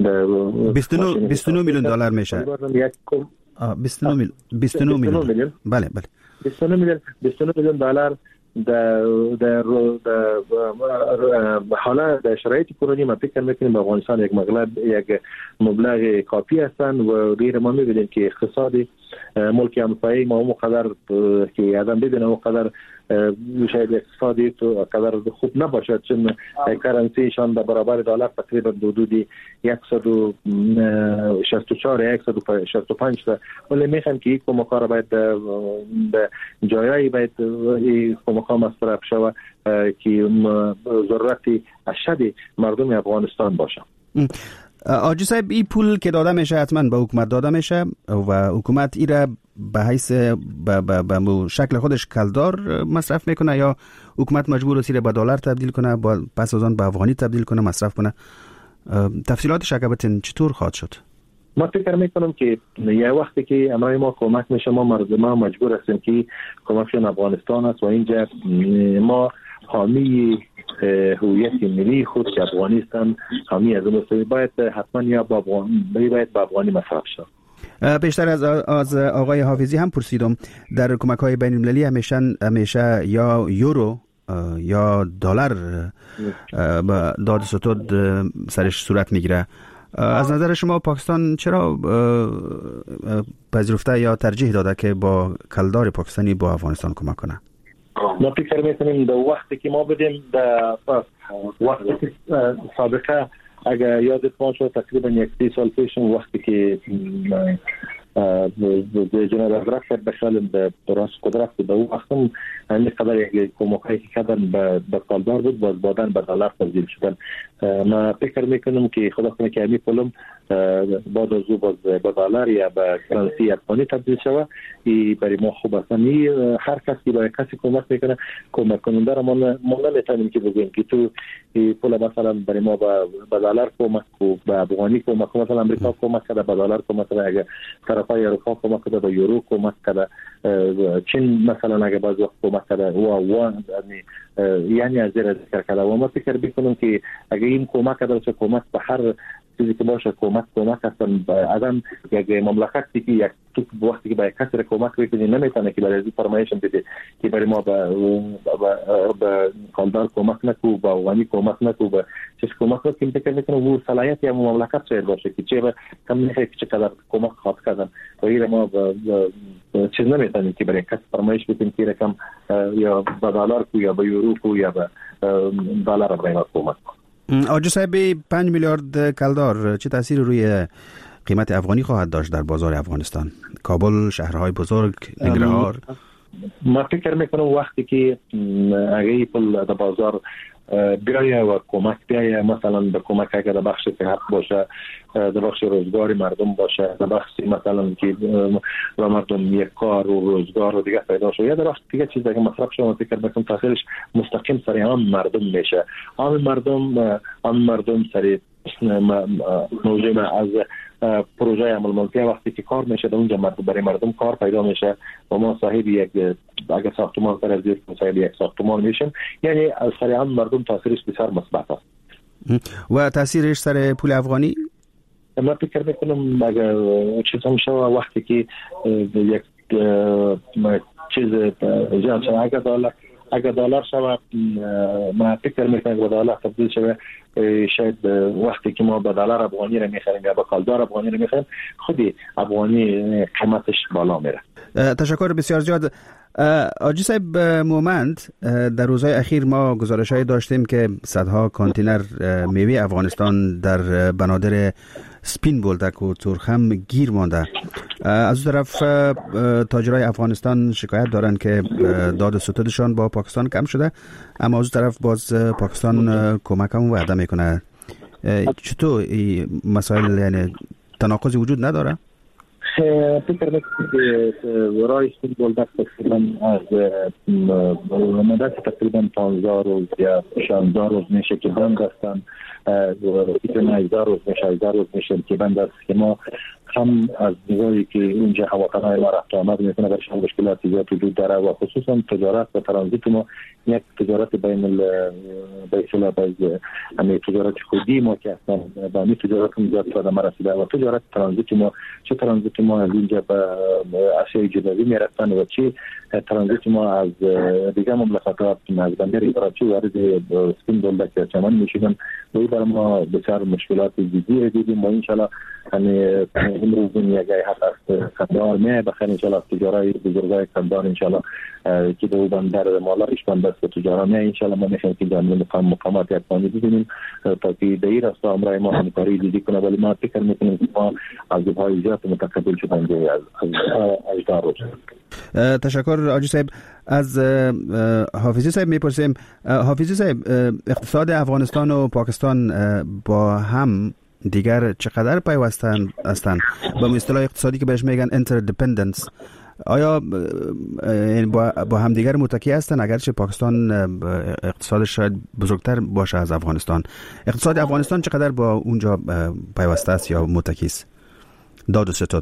29 میلیون دلار میشه. 29 میلیون. بله 29 میلیون دلار در حالا در شرایط کنونی ما فکر میکنیم افغانستان یک مبلغ کافی هستند و غیر ما میبینیم که اقتصادی ملک همسایه ما اونقدر که آدم ببینه اونقدر شاید اقتصادی تو قدر خوب نباشد، چون کرنسیشان در برابر دلار تقریبا حدود 164 165 است. ولی میخوام که این کمک‌ها را باید به جایایی باید این کمک‌ها مصرف شود که ضرورت اشد مردم افغانستان باشه. آجی صاحب، این پول که داده میشه حتما به حکومت داده میشه و حکومت ای را به حیث به شکل خودش کلدار مصرف میکنه یا حکومت مجبور است به دلار تبدیل کنه پس از آن به افغانی تبدیل کنه مصرف کنه؟ تفصیلاتش اگه چطور خواهد شد؟ ما فکر میکنم که یه وقتی که امرای ما کمک میشه ما مردم مجبور هستیم که کمکشون افغانستان است و اینجا ما حامی هویت ملی خود که افغانستان حامی از اون باید حتما یا باید با افغانی مصرف شد. پیشتر از آقای حافظی هم پرسیدم در کمک‌های بین‌المللی همیشه یا یورو یا دلار داد ستود سرش صورت میگیره. از نظر شما پاکستان چرا پذیرفته یا ترجیح داده که با کلدار پاکستانی با افغانستان کمک کنه؟ ما فکر میکنیم در وقتی که ما بدیم در وقتی که سابقه اگر یادت باشه تقریبا 1 سال پیش وقتی که جناب ازرق بخل به راست قدرت به او وقتم همین قدر یک کمکایی که کردن به کالدار بود باز بادن به دلار تبدیل شدن. ما فکر میکنم که خدا کنه که همین پولم بعد از او باز به دلار یا به کرنسی افغانی تبدیل شود. این برای ما خوب است. هر کسی با کسی کمک میکنه کمک کننده را ما نمیتونیم که بگوییم که تو پول مثلا برای ما به دلار کمک و به افغانی کمک، مثلا امریکا کمک کرده به دلار کمک کرده، اگر طرفای اروپا کمک کرده به یورو کمک کرده، چین مثلا اگر بعض وقت کمک کرده و یعنی از زیر ذکر کرده و ما فکر میکنم که اگر این کمک کرده باشه کمک به هر چیزی که باشه کمک هستن آدم یک مملکتی که یک تو وقتی که به کسی کمک بکنی نمیتونه که برای فرمایش بده که برای ما به کالدار کمک نکو به افغانی کمک نکو به چیز کمک نکو فکر میکنم و صلاحیت یا مملکت شاید باشه که چه کم نمیشه که چقدر کمک خواهد کردن و این ما چیز نمیتونیم که برای کسی فرمایش بدیم که رقم یا به دلار کو یا به یورو کو یا به دلار برای ما کمک. آجو صاحب 5 میلیارد کلدار چه تأثیر روی قیمت افغانی خواهد داشت در بازار افغانستان؟ کابل، شهرهای بزرگ، ننگرهار؟ ما فکر میکنم وقتی که اگه پول در بازار بیایه و کمک بیایه، مثلا به کمک اگر در بخش صحت باشه، در بخش روزگاری مردم باشه، در بخش مثلا که و مردم یک کار و روزگار و دیگه پیدا شد یا در بخش دیگه چیزی که مصرف شما فکر میکنم تاثیرش مستقیم سر عام مردم میشه. عام مردم سر موضوع از پروژه عمل منطقه وقتی که کار میشه در اونجا برای مردم کار پیدا میشه و ما صاحب یک اگر ساختمان سر از صاحب یک ساختمان میشیم، یعنی از سر عام مردم تاثیرش بسیار مثبت است. و تاثیرش سر پول افغانی؟ من فکر میکنم اگر چیز هم شود وقتی که یک چیز ایجاد شود، اگر دلار شود، من فکر میکنم که دلار تبدیل شود، شاید وقتی که ما به دلار افغانی رو میخریم یا به کالدار افغانی رو میخریم، خودی افغانی قیمتش بالا میره. تشکر بسیار زیاد. آجی صاحب مومند، در روزهای اخیر ما گزارش‌های داشتیم که صدها کانتینر میوه افغانستان در بنادر سپین بولدک و تورخم گیر مانده. از اون طرف تاجرای افغانستان شکایت دارن که داد و ستودشان با پاکستان کم شده، اما از اون طرف باز پاکستان کمک هم وعده میکنه. چطور این مسائل یعنی تناقضی وجود نداره؟ فکر میکنم که ورای سپین بولدک تقریبا از مدت تقریبا 15 روز یا 16 روز میشه که بند هستن، 18 روز میشه 18 روز میشه که بند است که ما هم از نگاهی که اونجا هواپیمای ما رفت آمد میکنه برش مشکلات زیاد وجود داره و خصوصا تجارت و ترانزیت ما یک تجارت بین اصطلاح همین تجارت خودی ما که اصلا با همین تجارت هم زیاد فایده ما رسیده و تجارت ترانزیت ما چه ترانزیت ما از اینجا به آسیای جنوبی میرفتن و چه ترانزیت ما از دیگه مملکتات از بندر کراچی وارد سپین بولدک یا چمن میشدن و این برای ما بسیار مشکلات جدی دیدیم و انشالله همین امروز یک هفت است کندار می بخیر انشالله تجارای بزرگای کندار انشالله که دو بندر مالایش بند است تجارا می انشالله ما میخوایم که جامعه مقامات افغانی ببینیم تا که در این راستا امرای ما همکاری دیدی کنه، ولی ما فکر میکنیم که ما از های زیاد متقبل شدن از 18 روز. تشکر آجی صاحب. از حافظی صاحب میپرسیم. حافظی صاحب، اقتصاد افغانستان و پاکستان با هم دیگر چقدر پیوسته هستند؟ با اصطلاح اقتصادی که بهش میگن interdependence، آیا با هم دیگر متکی هستند؟ اگرچه پاکستان اقتصادش شاید بزرگتر باشه از افغانستان، اقتصاد افغانستان چقدر با اونجا پیوسته است یا متکی است؟ داد و ستود.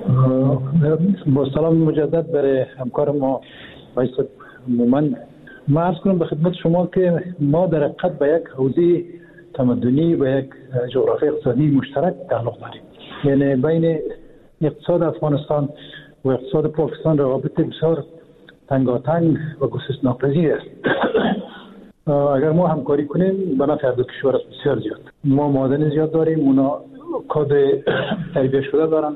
با سلام مجدد برای همکار ما آقای مومند، ما عرض کنم به خدمت شما که ما در حقیقت به یک حوزه تمدنی و یک جغرافی اقتصادی مشترک تعلق داریم. یعنی بین اقتصاد افغانستان و اقتصاد پاکستان روابط بسیار تنگاتنگ و گسست ناپذیر است. اگر ما همکاری کنیم به نفع دو کشور است بسیار زیاد. ما معادن زیاد داریم، اونا کادر تربیه شده دارن،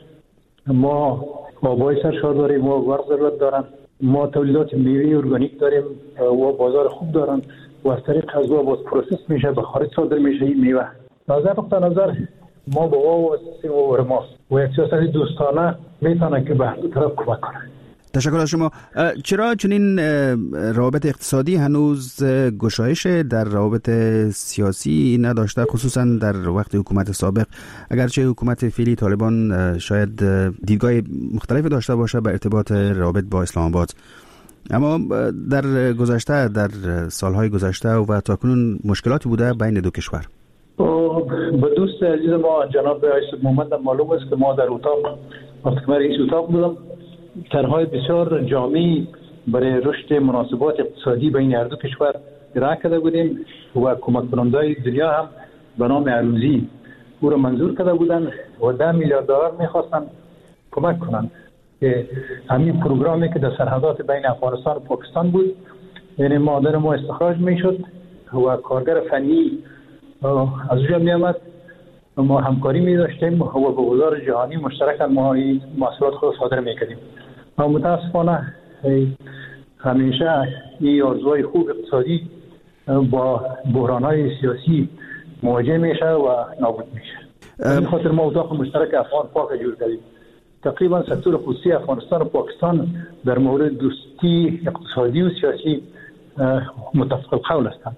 ما آبای سرشار داریم، ما ورق ضرورت دارن، ما تولیدات میوه ارگانیک داریم و بازار خوب دارن و از طریق از باز پروسس میشه به خارج صادر میشه این میوه. از نقطه نظر ما با واسطه و ما و یک سیاست دوستانه میتونه که به دو طرف کمک کنه. تشکر از شما. چرا چنین روابط اقتصادی هنوز گشایش در روابط سیاسی نداشته، خصوصا در وقت حکومت سابق؟ اگرچه حکومت فعلی طالبان شاید دیدگاه مختلفی داشته باشه به ارتباط روابط با اسلام آباد، اما در گذشته، در سالهای گذشته و تاکنون مشکلاتی بوده بین دو کشور. به دوست عزیز ما جناب آیسد مومند معلوم است که ما در اتاق وقتی که رئیس اتاق بودم طرح‌های بسیار جامعی برای رشد مناسبات اقتصادی بین هر دو کشور ارائه کرده بودیم و کمک کننده‌های دنیا هم به نام عروضی او را منظور کرده بودند و 10 میلیارد دلار می‌خواستند کمک کنند که همین پروگرامی که در سرحدات بین افغانستان و پاکستان بود، یعنی معادن ما استخراج میشد و کارگر فنی از اونجا میامد، ما همکاری می داشتیم و با بازار جهانی مشترک ما این محصولات خود صادر میکردیم. و متاسفانه همیشه این آرزوهای خوب اقتصادی با بحرانهای سیاسی مواجه میشه و نابود میشه. این خاطر ما اتاق مشترک افغان پاک جور کردیم. تقریبا سکتور خصوصی افغانستان و پاکستان در مورد دوستی اقتصادی و سیاسی متفق القول هستند.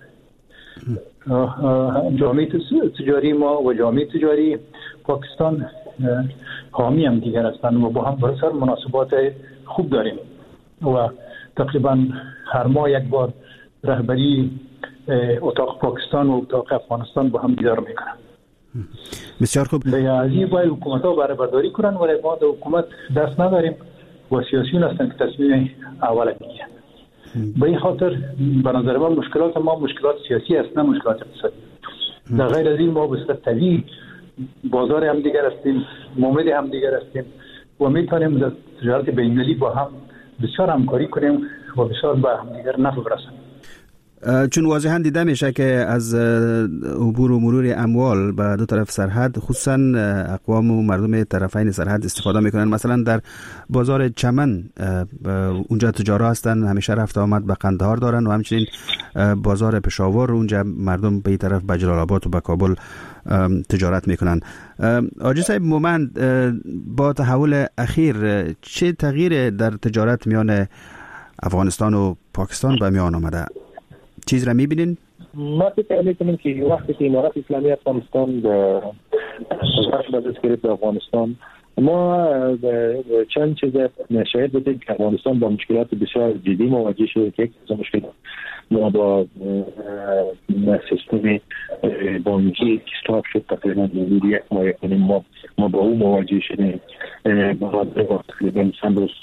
جامعه تجاری ما و جامعه تجاری پاکستان حامی هم دیگر هستند و با هم بسیار مناسبات خوب داریم و تقریبا هر ماه یک بار رهبری اتاق پاکستان و اتاق افغانستان با هم دیدار میکنن. بسیار خوب. از این باید حکومت ها بهره برداری کنن ولی ما در حکومت دست نداریم و سیاسیون هستن که تصمیم اول میگیرن. به این خاطر به نظر من مشکلات ما مشکلات سیاسی است نه مشکلات اقتصادی. در غیر از این ما به صورت طبیعی بازار هم دیگر هستیم، مامد هم دیگر هستیم و میتونیم در تجارت بین‌المللی با هم بسیار همکاری کنیم و بسیار به هم دیگر نفع برسانیم. چون واضحا دیده میشه که از عبور و مرور اموال به دو طرف سرحد خصوصا اقوام و مردم طرفین سرحد استفاده میکنن. مثلا در بازار چمن اونجا تجارا هستن، همیشه رفت آمد به قندهار دارن و همچنین بازار پشاور اونجا مردم به این طرف به جلال آباد و به کابل تجارت میکنن. آجی صاحب مومند، با تحول اخیر چه تغییر در تجارت میان افغانستان و پاکستان به میان آمده؟ چیز را میبینین؟ ما فکر میکنیم که وقتی که امارات اسلامی افغانستان به دست گرفت به افغانستان، ما چند چیز شاهد بودیم که افغانستان با مشکلات بسیار جدی مواجه شده. که یک از مشکلات ما با سیستم بانکی استاپ شد، تقریبا حدود یک ماه ما با او مواجه شدیم. با تقریبا چند روز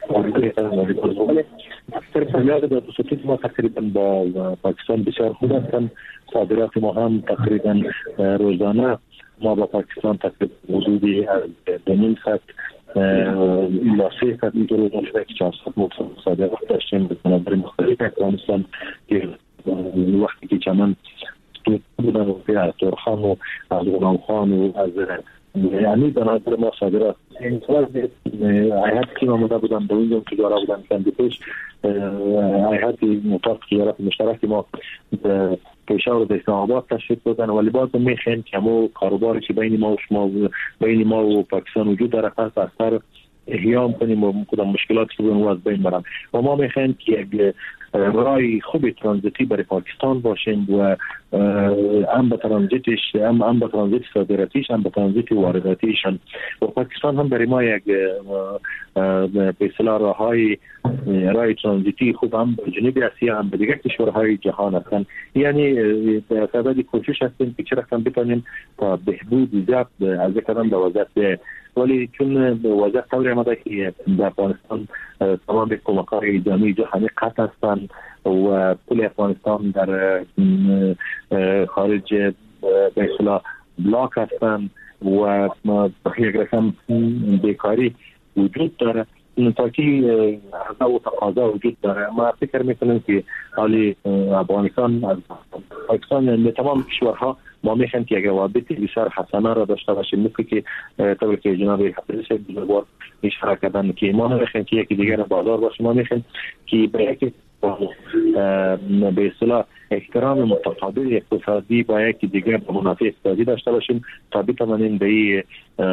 اکثر فعالیت در خصوصیت ما تقریبا با پاکستان بسیار خوب هستند. صادرات ما هم تقریبا روزانه ما با پاکستان تقریبا حدودی از 2.5 خط الا 3 خط اینطور روزانه شده که 400 صادرات داشتیم به منابع مختلف افغانستان که وقتی که چمن بودن و از ترخان و از غلامخان و از یعنی به نظر ما صادرات این سال هیئت که آمده بودن به اونجا تجارت بودن کندی پیش هیئت مطابق تجارت مشترک ما پشاور و اسلام آباد تشریف بودن، ولی باز میخوایم که همون کاروباری که بین ما و پاکستان وجود داره پس از سر احیام کنیم و کدام مشکلاتی که بودن از بین برن و ما میخوایم که یک رای خوب ترانزیتی برای پاکستان باشیم و هم به ترانزیتش هم به ترانزیت صادراتیش هم به ترانزیت وارداتیش و پاکستان هم برای ما یک به اصطلاح رای ترانزیتی خوب هم به جنوب آسیا هم به دیگر کشورهای جهان هستند. یعنی در صدد کوشش هستیم که چرا کم بتونیم تا بهبود زیاد از کردن به وضعیت، ولی چون وضعیت طوری آمده که در افغانستان تمام کمک‌های جامعه جهانی قطع هستند و کل افغانستان در خارج به اصطلاح بلاک هستند و یک رقم بیکاری وجود داره، تاکی عرضه و تقاضا وجود داره. ما فکر میکنیم که حالی افغانستان از پاکستان تمام کشورها ما میخوایم که یک روابط بسیار حسنه را داشته باشیم، مثل که طور که جناب حفیظ صاحب بزرگوار اشاره کردن که ما نمیخوایم که یکی دیگر بازار باشه، ما میخوایم که به یک به اصطلاح احترام متقابل اقتصادی با یکی دیگر به منافع اقتصادی داشته باشیم تا بتوانیم به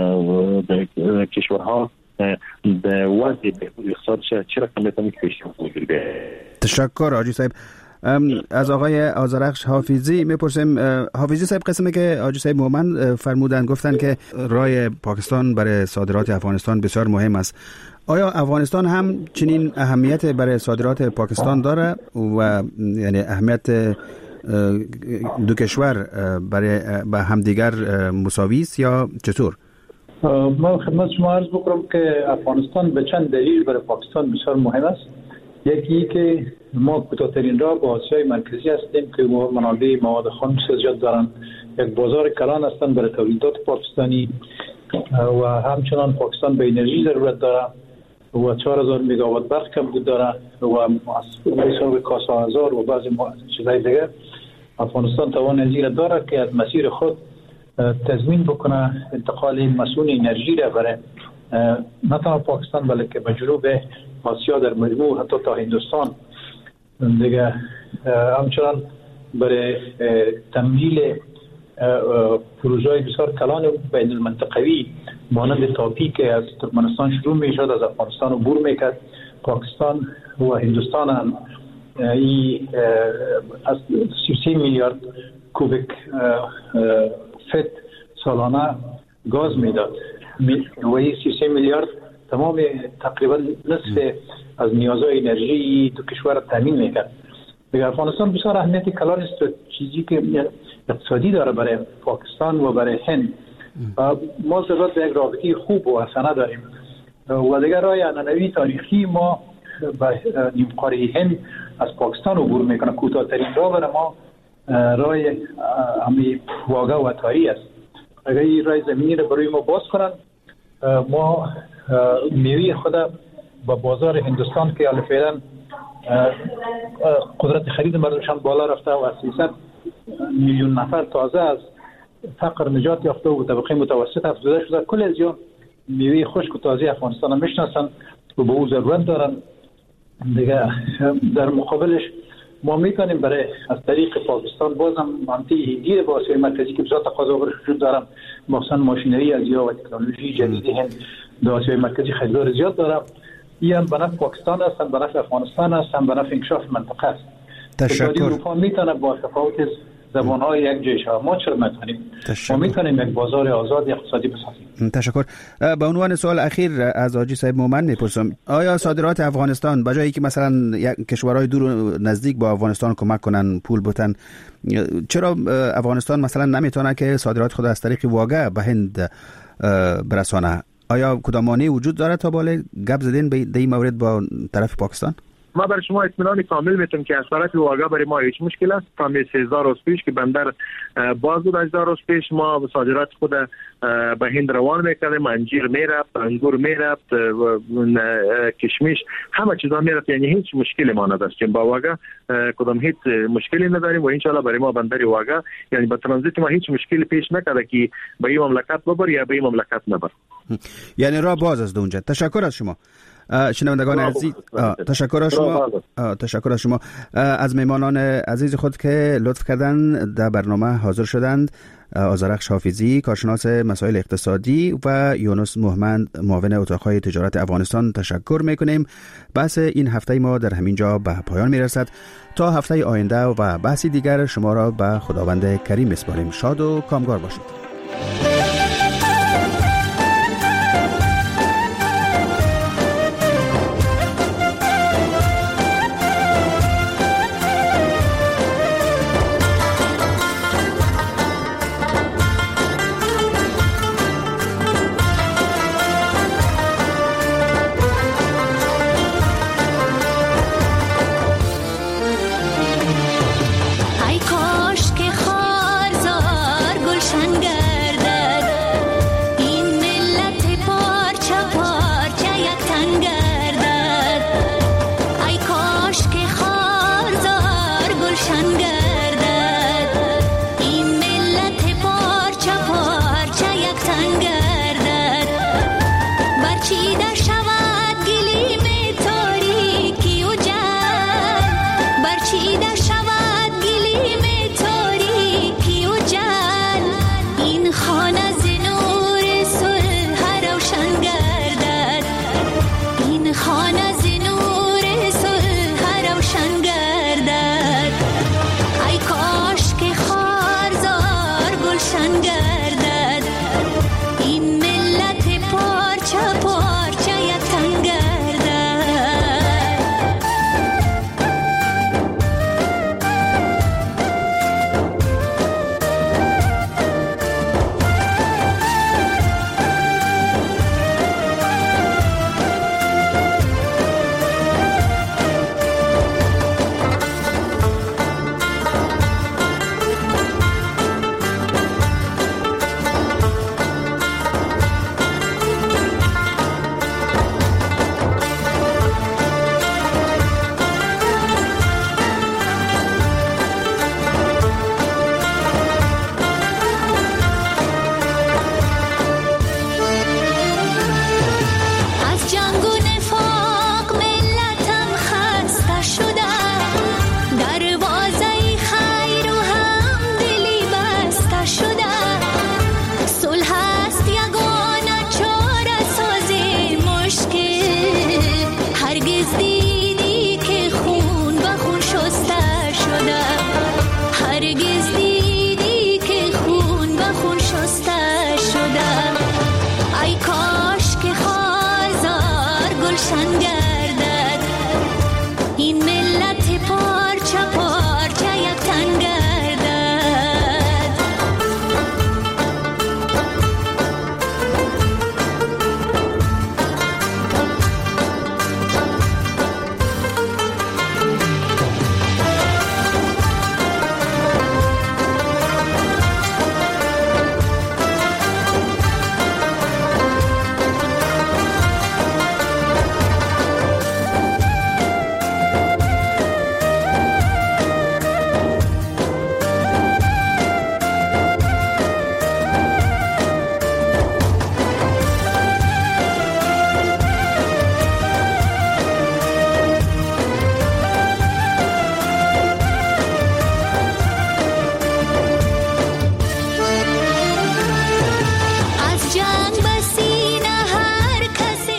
کشورها به وضع بهبود اقتصاد چرا که میتونیم که پیش بگیریم. تشکر حاجی صاحب. از آقای آذرخش حافظی میپرسیم. حافظی صاحب قسمی که حاجی صاحب مومند فرمودن گفتن که رای پاکستان برای صادرات افغانستان بسیار مهم است. آیا افغانستان هم چنین اهمیت برای صادرات پاکستان داره و یعنی اهمیت دو کشور برای به همدیگر مساوی است یا چطور؟ ما خدمت شما عرض بکنم که افغانستان به چند دلیل برای پاکستان بسیار مهم است. یکی که ما کوتاه‌ترین راه با آسیای مرکزی هستیم که منابع مواد خام بسیار زیاد دارند، یک بازار کلان هستند برای تولیدات پاکستانی و همچنان پاکستان به انرژی ضرورت داره و 4000 مگاوات برق کمبود داره و حساب کاسازار و بعضی چیزهای دیگه. افغانستان توان این داره که از مسیر خود تضمین بکنه انتقال مسئول انرژی را برای نه تنها پاکستان بلکه به جنوب آسیا در مجموع حتی تا هندوستان دیگه. همچنان برای تمویل پروژه‌های بسیار کلان بین المنطقوی مانند تاپی که از ترکمنستان شروع میشد از افغانستان عبور میکرد، پاکستان و هندوستان هم از 33 میلیارد کوبیک فت سالانه گاز میداد و این 33 میلیارد تمام تقریبا نصف از نیازهای انرژی دو کشور را تامین میکرد. دیگه افغانستان بسیار اهمیت کلان است، چیزی که اقتصادی داره برای پاکستان و برای هند. ما ضرورت به یک رابطه خوب و حسنه داریم و دیگر راه عنعنوی تاریخی ما به نیمقاره هند از پاکستان عبور میکنه. کوتاه‌ترین راه برای ما رای همی واگه و تایی است. اگر این رای زمینی رو برای ما باز کنن، ما میوه خود با بازار هندوستان که حالا فعلا قدرت خرید مردمشان بالا رفته و 300 میلیون نفر تازه از فقر نجات یافته و طبقه متوسط افزوده شده، کل از ایان میوه خشک و تازه افغانستان هم میشناسن و به او ضرورت دارن. دیگه در مقابلش ما میتونیم برای از طریق پاکستان بازم منطقه هندی با آسیای مرکزی که بسیار تقاضا برش وجود دارم، مخصوصا ماشینری ازیا و تکنولوژی جدید هند در آسیای مرکزی خیلی زیاد دارم. این هم به نفع پاکستان است، هم به نفع افغانستان است، هم به نفع انکشاف منطقه است. تشکر. اروپا میتونه با تفاوت زبان‌های یک جای شود، ما چرا نتونیم؟ ما میتونیم یک بازار آزاد اقتصادی بسازیم. تشکر. به عنوان سوال اخیر از حاجی صاحب مومن میپرسم، آیا صادرات افغانستان به جایی که مثلا کشورهای دور و نزدیک با افغانستان کمک کنن پول بتن، چرا افغانستان مثلا نمیتونه که صادرات خود از طریق واگه به هند برسانه؟ آیا کدام مانعی وجود داره تا بالای گپ زدین به این مورد با طرف پاکستان؟ ما برای شما اطمینان کامل میتونم که از طرف واگه برای ما هیچ مشکل است. تا 3000 روز پیش که بندر باز بود، 1000 روز پیش ما صادرات خود به هند روان میکردیم، انجیر میرفت، انگور میرفت، کشمش، همه چیزا میرفت، یعنی هیچ مشکلی ما نداشتیم. با واگه کدام هیچ مشکلی نداریم و ان شاء الله برای ما بندر واگه یعنی با ترانزیت ما هیچ مشکلی پیش نکرده که به این مملکت ببر یا به این مملکت نبر. یعنی راه باز است اونجا. تشکر از شما شنوندگان عزیز. تشکر از شما از میمانان عزیز خود که لطف کردند در برنامه حاضر شدند. آذرخش حافظی کارشناس مسائل اقتصادی و یونس محمد معاون اتاقهای تجارت افغانستان تشکر میکنیم. بحث این هفته ما در همین جا به پایان میرسد. تا هفته آینده و بحثی دیگر شما را به خداوند کریم میسپاریم. شاد و کامگار باشید. ای کاش که خارزار گلشن